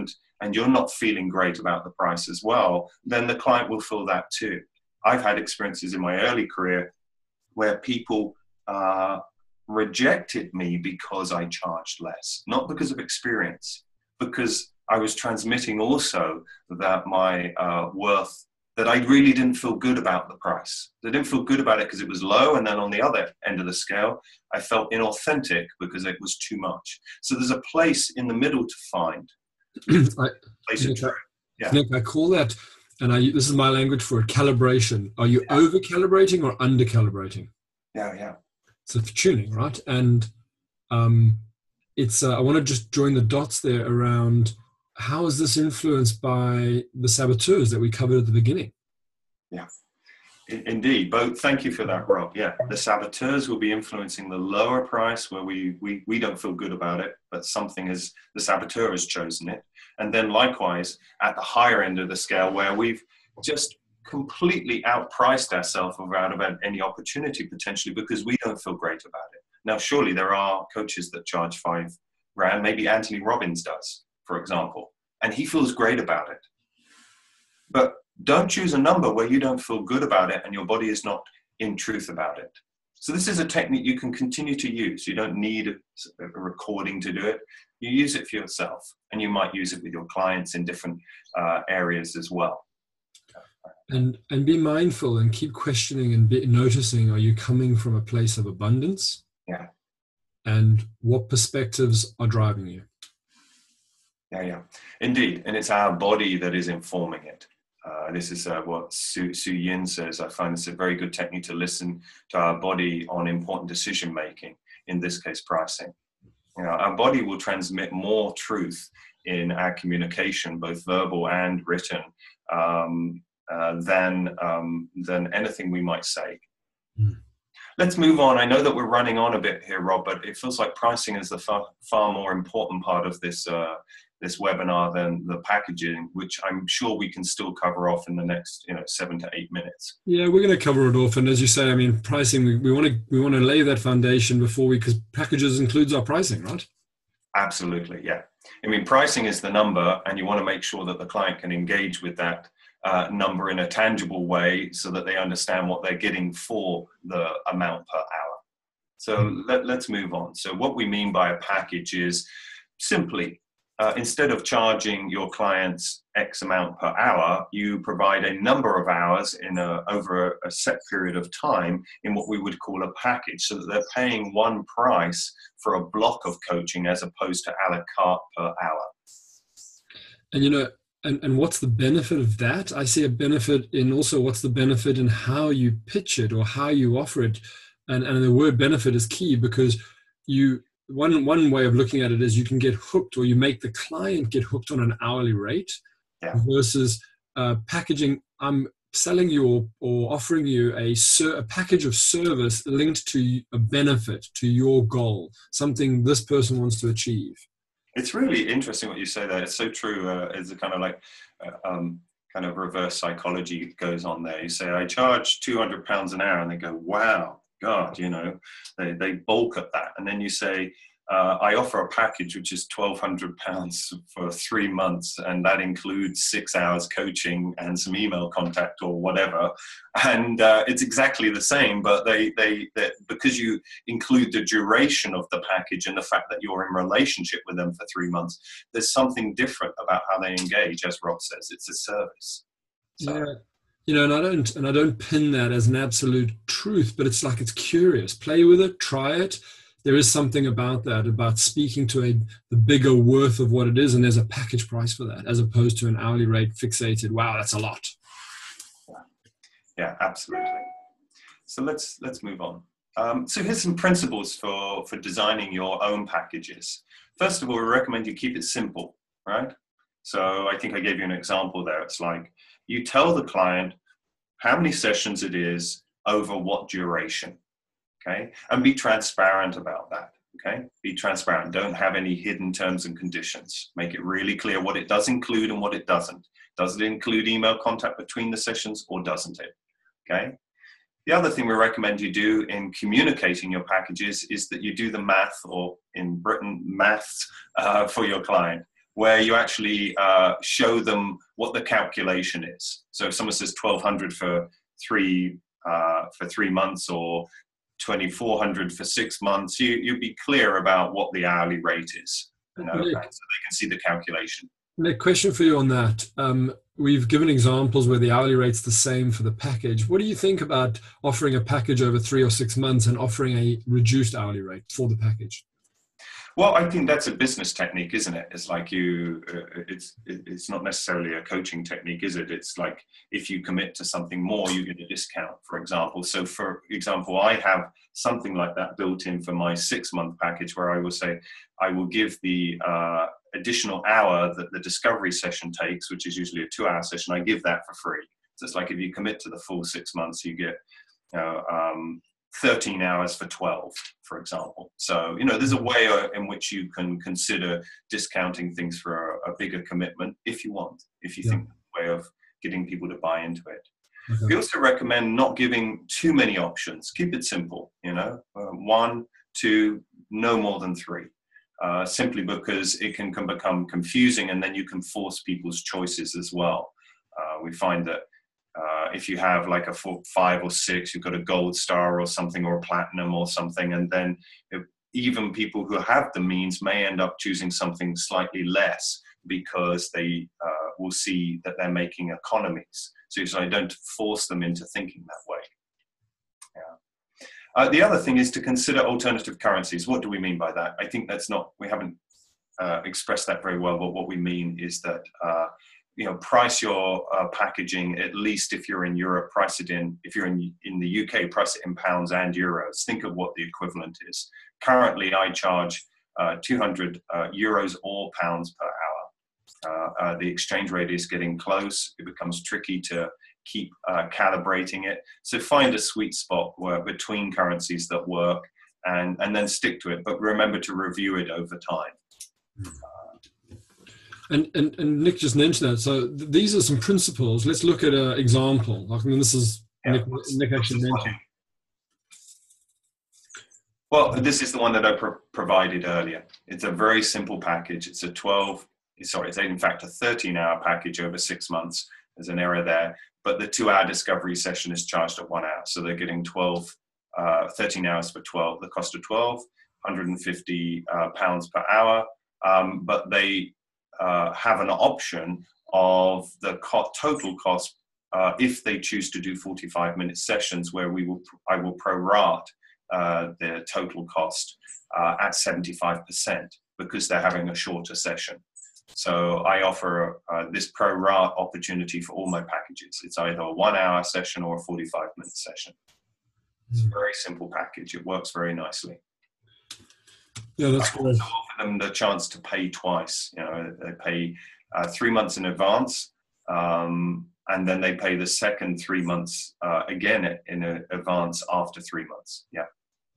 and you're not feeling great about the price as well, then the client will feel that too. I've had experiences in my early career where people uh, rejected me because I charged less, not because of experience, because I was transmitting also that my uh, worth, that I really didn't feel good about the price. I didn't feel good about it because it was low, and then on the other end of the scale, I felt inauthentic because it was too much. So there's a place in the middle to find. I, place Nick, of I, yeah. Nick, I call that, and I, this is my language for it, calibration. Are you Yeah. over calibrating or under calibrating? Yeah, yeah. So for tuning, right? And um, it's uh, I want to just join the dots there around how is this influenced by the saboteurs that we covered at the beginning? Yeah, indeed. Both. Thank you for that, Rob. Yeah, the saboteurs will be influencing the lower price where we we we don't feel good about it, but something is the saboteur has chosen it. And then likewise at the higher end of the scale where we've just completely outpriced ourselves without any opportunity potentially because we don't feel great about it. Now, surely there are coaches that charge five grand. Maybe Anthony Robbins does, for example, and he feels great about it. But don't choose a number where you don't feel good about it and your body is not in truth about it. So this is a technique you can continue to use. You don't need a, a recording to do it. You use it for yourself, and you might use it with your clients in different uh, areas as well. And and be mindful and keep questioning and be noticing, are you coming from a place of abundance? Yeah. And what perspectives are driving you? Yeah, yeah, indeed. And it's our body that is informing it. Uh, this is uh, what Su, Su Yin says. I find it's a very good technique to listen to our body on important decision making, in this case, pricing. You know, our body will transmit more truth in our communication, both verbal and written, um, uh, than, um, than anything we might say. Mm. Let's move on. I know that we're running on a bit here, Rob, but it feels like pricing is the far, far more important part of this uh, this webinar than the packaging, which I'm sure we can still cover off in the next, you know, seven to eight minutes. Yeah, we're going to cover it off. And as you say, I mean, pricing, we, we want to we want to lay that foundation before we, because packages includes our pricing, right? Absolutely, yeah. I mean, pricing is the number, and you want to make sure that the client can engage with that uh, number in a tangible way so that they understand what they're getting for the amount per hour. So mm-hmm. let, let's move on. So what we mean by a package is simply, Uh, instead of charging your clients X amount per hour, you provide a number of hours in a, over a, a set period of time in what we would call a package, so that they're paying one price for a block of coaching as opposed to a la carte per hour. And you know, and, and what's the benefit of that? I see a benefit in also what's the benefit in how you pitch it or how you offer it. And, and the word benefit is key, because you One one way of looking at it is you can get hooked, or you make the client get hooked on an hourly rate, yeah. versus uh, packaging. I'm selling you or, or offering you a, ser- a package of service linked to a benefit, to your goal, something this person wants to achieve. It's really interesting what you say there. It's so true. Uh, it's a kind of like uh, um, kind of reverse psychology goes on there. You say, I charge two hundred pounds an hour, and they go, wow. God, you know, they, they balk at that. And then you say, uh, I offer a package which is twelve hundred pounds for three months, and that includes six hours coaching and some email contact or whatever. And uh, it's exactly the same, but they, they, they, because you include the duration of the package and the fact that you're in relationship with them for three months, there's something different about how they engage. As Rob says, it's a service. So. Yeah. You know, and I don't, and I don't pin that as an absolute truth, but it's like, it's curious. Play with it, try it. There is something about that, about speaking to a the bigger worth of what it is, and there's a package price for that, as opposed to an hourly rate fixated. Wow, that's a lot. Yeah, yeah, absolutely. So let's let's move on. Um, so here's some principles for for designing your own packages. First of all, we recommend you keep it simple, right? So I think I gave you an example there. It's like, you tell the client how many sessions it is over what duration, okay? And be transparent about that, okay? Be transparent. Don't have any hidden terms and conditions. Make it really clear what it does include and what it doesn't. Does it include email contact between the sessions, or doesn't it, okay? The other thing we recommend you do in communicating your packages is that you do the math, or in Britain, maths, uh, for your client. where you actually uh, show them what the calculation is. So if someone says twelve hundred for three uh, for three months or twenty-four hundred for six months, you you'd be clear about what the hourly rate is, you know, Nick, and so they can see the calculation. Nick, question for you on that. Um, we've given examples where the hourly rate's the same for the package. What do you think about offering a package over three or six months and offering a reduced hourly rate for the package? Well, I think that's a business technique, isn't it? It's like you, uh, it's it's not necessarily a coaching technique, is it? It's like if you commit to something more, you get a discount, for example. So for example, I have something like that built in for my six month package where I will say, I will give the uh, additional hour that the discovery session takes, which is usually a two hour session, I give that for free. So it's like if you commit to the full six months, you get, you know, um, thirteen hours for twelve, for example. So, you know, there's a way in which you can consider discounting things for a, a bigger commitment if you want, if you yeah. think that's a way of getting people to buy into it. Okay. We also recommend not giving too many options. Keep it simple, you know, uh, one, two, no more than three, uh, simply because it can, can become confusing and then you can force people's choices as well. Uh, we find that Uh, if you have like a four, five or six, you've got a gold star or something, or a platinum or something, and then if, even people who have the means may end up choosing something slightly less because they uh, will see that they're making economies. So, so I don't force them into thinking that way. Yeah. Uh, the other thing is to consider alternative currencies. What do we mean by that? I think that's not, we haven't uh, expressed that very well, but what we mean is that uh, you know, price your uh, packaging, at least if you're in Europe, price it in, if you're in, in the U K, price it in pounds and euros. Think of what the equivalent is. Currently, I charge uh, two hundred uh, euros or pounds per hour. Uh, uh, the exchange rate is getting close. It becomes tricky to keep uh, calibrating it. So find a sweet spot where, between currencies that work and, and then stick to it. But remember to review it over time. Uh, And, and and Nick just mentioned that. So th these are some principles. Let's look at an example. I mean, this is yeah, Nick, Nick actually mentioned. Well, this is the one that I pro provided earlier. It's a very simple package. It's a twelve, sorry, it's in fact a thirteen hour package over six months. There's an error there, but the two hour discovery session is charged at one hour. So they're getting twelve, uh, thirteen hours for twelve, the cost of twelve, one hundred fifty uh, pounds per hour. Um, but they Uh, have an option of the co total cost uh, if they choose to do forty-five minute sessions, where we will I will prorate uh, their total cost uh, at seventy-five percent because they're having a shorter session. So I offer uh, this prorate opportunity for all my packages. It's either a one hour session or a forty-five minute session. It's a very simple package. It works very nicely. Yeah, that's I also offer them the chance to pay twice. You know, they pay uh, three months in advance, um, and then they pay the second three months uh, again in a, advance after three months. Yeah.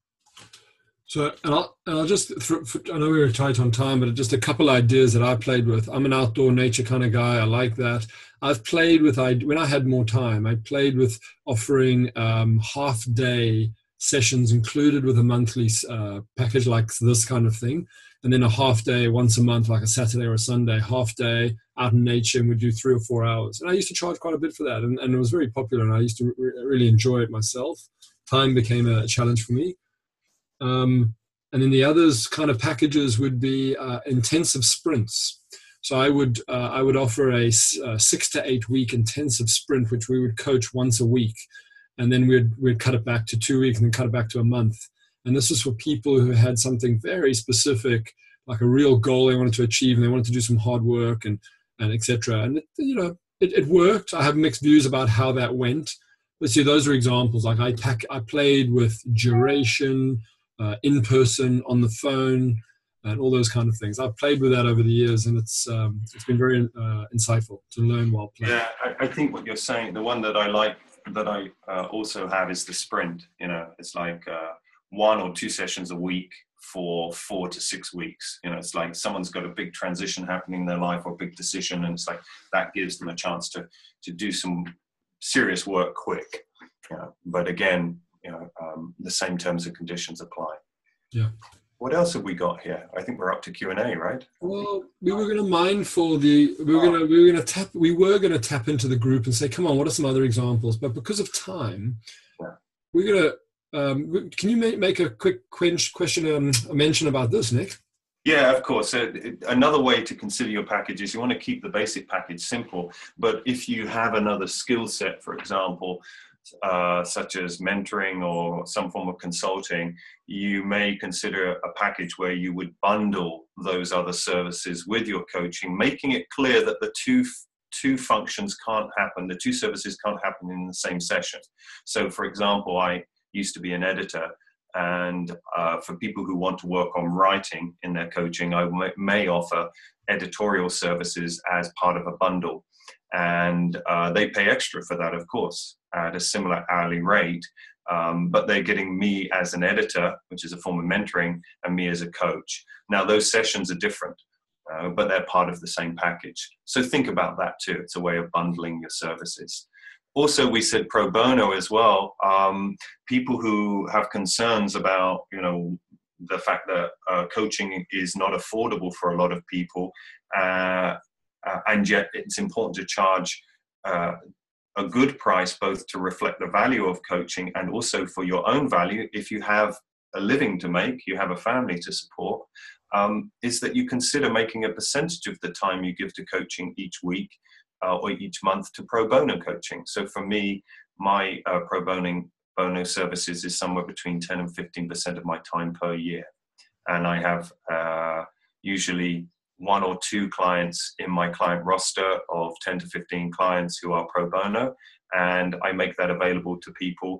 So, and I'll, and I'll just, I know we were tight on time, but just a couple ideas that I played with. I'm an outdoor nature kind of guy. I like that. I've played with, when I had more time, I played with offering um, half day sessions included with a monthly uh, package like this kind of thing, and then a half day once a month, like a Saturday or a Sunday, half day out in nature, and we'd do three or four hours. And I used to charge quite a bit for that, and, and it was very popular, and I used to re really enjoy it myself. Time became a challenge for me. Um, and then the others kind of packages would be uh, intensive sprints. So I would uh, I would offer a, a six to eight week intensive sprint, which we would coach once a week. And then we'd, we'd cut it back to two weeks and then cut it back to a month. And this was for people who had something very specific, like a real goal they wanted to achieve, and they wanted to do some hard work and, and et cetera. And, it, you know, it, it worked. I have mixed views about how that went. But see, those are examples. Like I, pack, I played with duration, uh, in person, on the phone, and all those kind of things. I've played with that over the years, and it's, um, it's been very uh, insightful to learn while playing. Yeah, I, I think what you're saying, the one that I like, that I uh, also have is the sprint. You know, it's like uh, one or two sessions a week for four to six weeks. You know, it's like someone's got a big transition happening in their life or a big decision, and it's like that gives them a chance to to do some serious work quick. You know, but again, you know, um, the same terms and conditions apply. Yeah. What else have we got here? I think we're up to Q and A, right? Well, we were going to mine for the we were Oh. going to we were going to tap we were going to tap into the group and say, come on, what are some other examples? But because of time, Yeah. we're going to. Um, can you make, make a quick question, um, a mention about this, Nick? Yeah, of course. So another way to consider your package is you want to keep the basic package simple. But if you have another skill set, for example, uh, such as mentoring or some form of consulting, you may consider a package where you would bundle those other services with your coaching, making it clear that the two two functions can't happen, the two services can't happen in the same session. So, for example, I used to be an editor, and uh, for people who want to work on writing in their coaching, I may, may offer editorial services as part of a bundle. And uh, they pay extra for that, of course, at a similar hourly rate. Um, but they're getting me as an editor, which is a form of mentoring, and me as a coach. Now, those sessions are different, uh, but they're part of the same package. So think about that too. It's a way of bundling your services. Also, we said pro bono as well. Um, people who have concerns about, you know, the fact that uh, coaching is not affordable for a lot of people, uh, uh, and yet it's important to charge uh, a good price, both to reflect the value of coaching and also for your own value. If you have a living to make, you have a family to support, um, is that you consider making a percentage of the time you give to coaching each week uh, or each month to pro bono coaching. So for me, my uh, pro bono, bono services is somewhere between ten and fifteen percent of my time per year. And I have uh, usually one or two clients in my client roster of ten to fifteen clients who are pro bono, and I make that available to people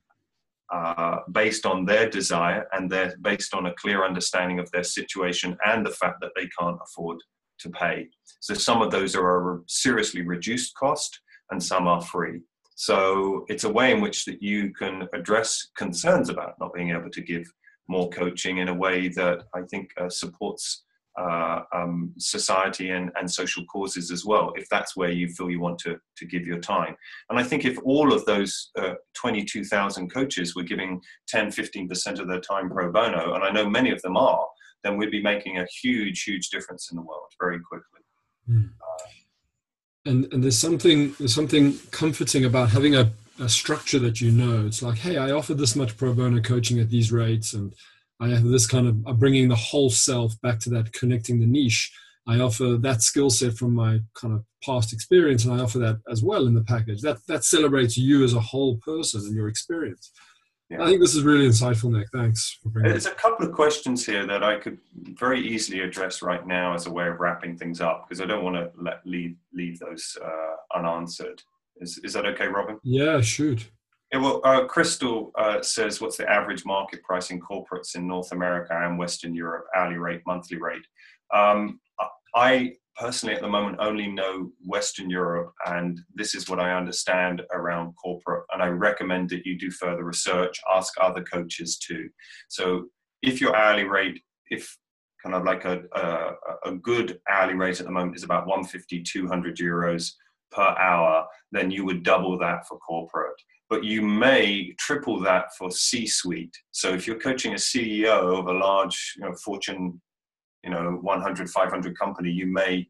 uh, based on their desire and they're based on a clear understanding of their situation and the fact that they can't afford to pay. So some of those are a seriously reduced cost and some are free. So it's a way in which that you can address concerns about not being able to give more coaching in a way that I think uh, supports uh, um, society and, and social causes as well, if that's where you feel you want to, to give your time. And I think if all of those uh, twenty-two thousand coaches were giving ten, fifteen percent of their time pro bono, and I know many of them are, then we'd be making a huge, huge difference in the world very quickly. Mm. Uh, and, and there's something, there's something comforting about having a, a structure that you know. It's like, hey, I offer this much pro bono coaching at these rates, and I have this kind of I'm bringing the whole self back to that, connecting the niche. I offer that skill set from my kind of past experience, and I offer that as well in the package. That that celebrates you as a whole person and your experience. Yeah. I think this is really insightful, Nick. Thanks for bringing There's a couple of questions here that I could very easily address right now as a way of wrapping things up, because I don't want to let, leave, leave those uh, unanswered. Is, is that okay, Robin? Yeah, shoot. Yeah, well, uh, Crystal uh, says, what's the average market price in corporates in North America and Western Europe, hourly rate, monthly rate? Um, I personally, at the moment, only know Western Europe, and this is what I understand around corporate, and I recommend that you do further research, ask other coaches too. So if your hourly rate, if kind of like a, a, a good hourly rate at the moment is about one fifty, two hundred euros per hour, then you would double that for corporate. But you may triple that for C-suite. So if you're coaching a C E O of a large, you know, Fortune, you know, one hundred, five hundred company, you may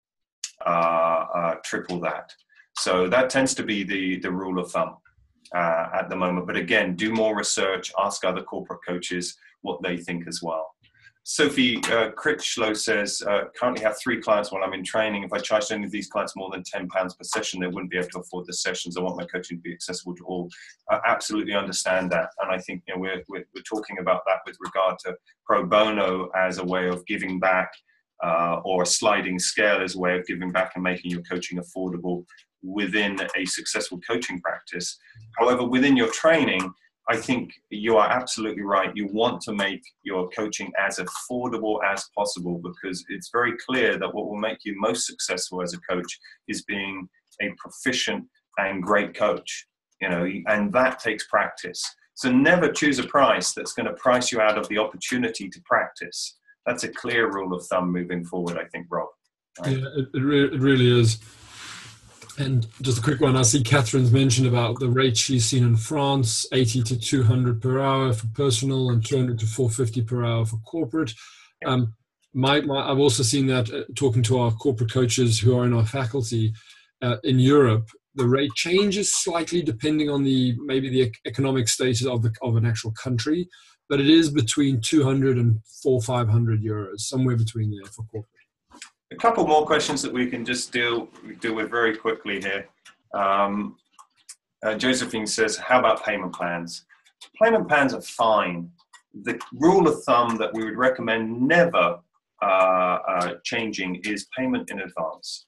uh, uh, triple that. So that tends to be the, the rule of thumb uh, at the moment. But again, do more research, ask other corporate coaches what they think as well. Sophie uh, Critchlow says, uh, currently have three clients while I'm in training. If I charged any of these clients more than ten pounds per session, they wouldn't be able to afford the sessions. I want my coaching to be accessible to all. I absolutely understand that. And I think, you know, we're, we're, we're talking about that with regard to pro bono as a way of giving back, uh, or a sliding scale as a way of giving back and making your coaching affordable within a successful coaching practice. However, within your training, I think you are absolutely right. You want to make your coaching as affordable as possible, because it's very clear that what will make you most successful as a coach is being a proficient and great coach, you know, and that takes practice. So never choose a price that's going to price you out of the opportunity to practice. That's a clear rule of thumb moving forward, I think, Rob. Right? Yeah, it, it, re- it really is. And just a quick one, I see Catherine's mentioned about the rate she's seen in France, eighty to two hundred per hour for personal and two hundred to four fifty per hour for corporate. Um, my, my, I've also seen that uh, talking to our corporate coaches who are in our faculty uh, in Europe, the rate changes slightly depending on the maybe the economic status of, the, of an actual country, but it is between two hundred and four, five hundred euros, somewhere between there for corporate. A couple more questions that we can just deal deal with very quickly here. Um, uh, Josephine says, how about payment plans? Payment plans are fine. The rule of thumb that we would recommend never uh, uh, changing is payment in advance.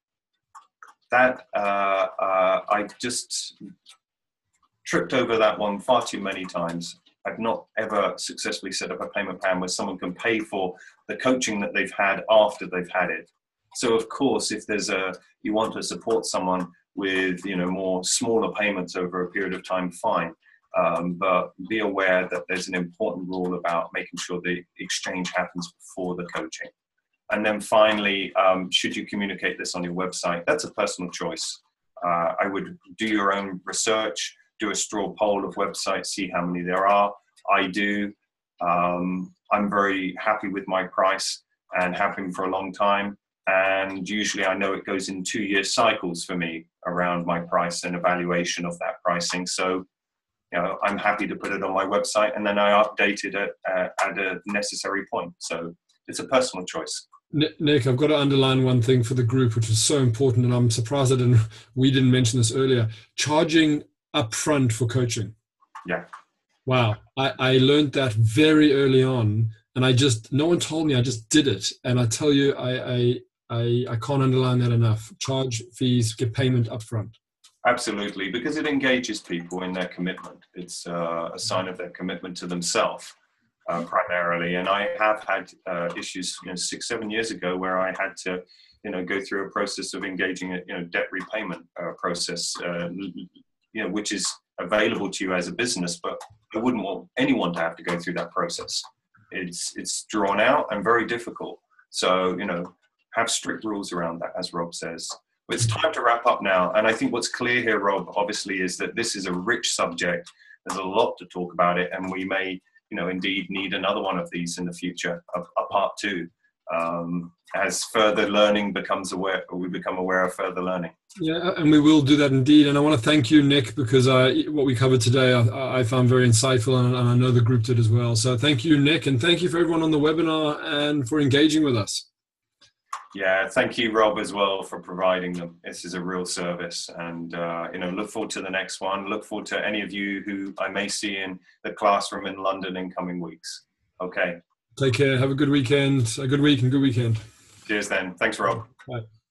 That, uh, uh, I just tripped over that one far too many times. I've not ever successfully set up a payment plan where someone can pay for the coaching that they've had after they've had it. So of course, if there's a, you want to support someone with, you know, more smaller payments over a period of time, fine. Um, but be aware that there's an important rule about making sure the exchange happens before the coaching. And then finally, um, should you communicate this on your website? That's a personal choice. Uh, I would do your own research, do a straw poll of websites, see how many there are. I do. Um, I'm very happy with my price and have been for a long time. And usually I know it goes in two year cycles for me around my price and evaluation of that pricing. So, you know, I'm happy to put it on my website and then I update it at, uh, at a necessary point. So it's a personal choice. Nick, I've got to underline one thing for the group, which is so important, and I'm surprised I didn't, we didn't mention this earlier. Charging upfront for coaching. Yeah. Wow. I, I learned that very early on, and I just, no one told me, I just did it. And I tell you, I, I, I, I can't underline that enough. Charge fees, get payment upfront. Absolutely, because it engages people in their commitment. It's uh, a sign of their commitment to themselves. Uh, primarily, and I have had uh, issues, you know, six, seven years ago where I had to, you know, go through a process of engaging a, you know, debt repayment uh, process, uh, you know, which is available to you as a business, but I wouldn't want anyone to have to go through that process. It's it's drawn out and very difficult. So, you know, have strict rules around that, as Rob says. But it's time to wrap up now, and I think what's clear here, Rob, obviously, is that this is a rich subject. There's a lot to talk about it, and we may, you know, indeed need another one of these in the future, a, a part two, um, as further learning becomes aware, or we become aware of further learning. Yeah, and we will do that indeed. And I want to thank you, Nick, because uh, what we covered today, I, I found very insightful, and, and I know the group did as well. So thank you, Nick, and thank you for everyone on the webinar and for engaging with us. Yeah, thank you, Rob, as well, for providing them. This is a real service, and uh, you know, look forward to the next one. Look forward to any of you who I may see in the classroom in London in coming weeks. Okay. Take care. Have a good weekend. A good week and good weekend. Cheers then. Thanks, Rob. Bye.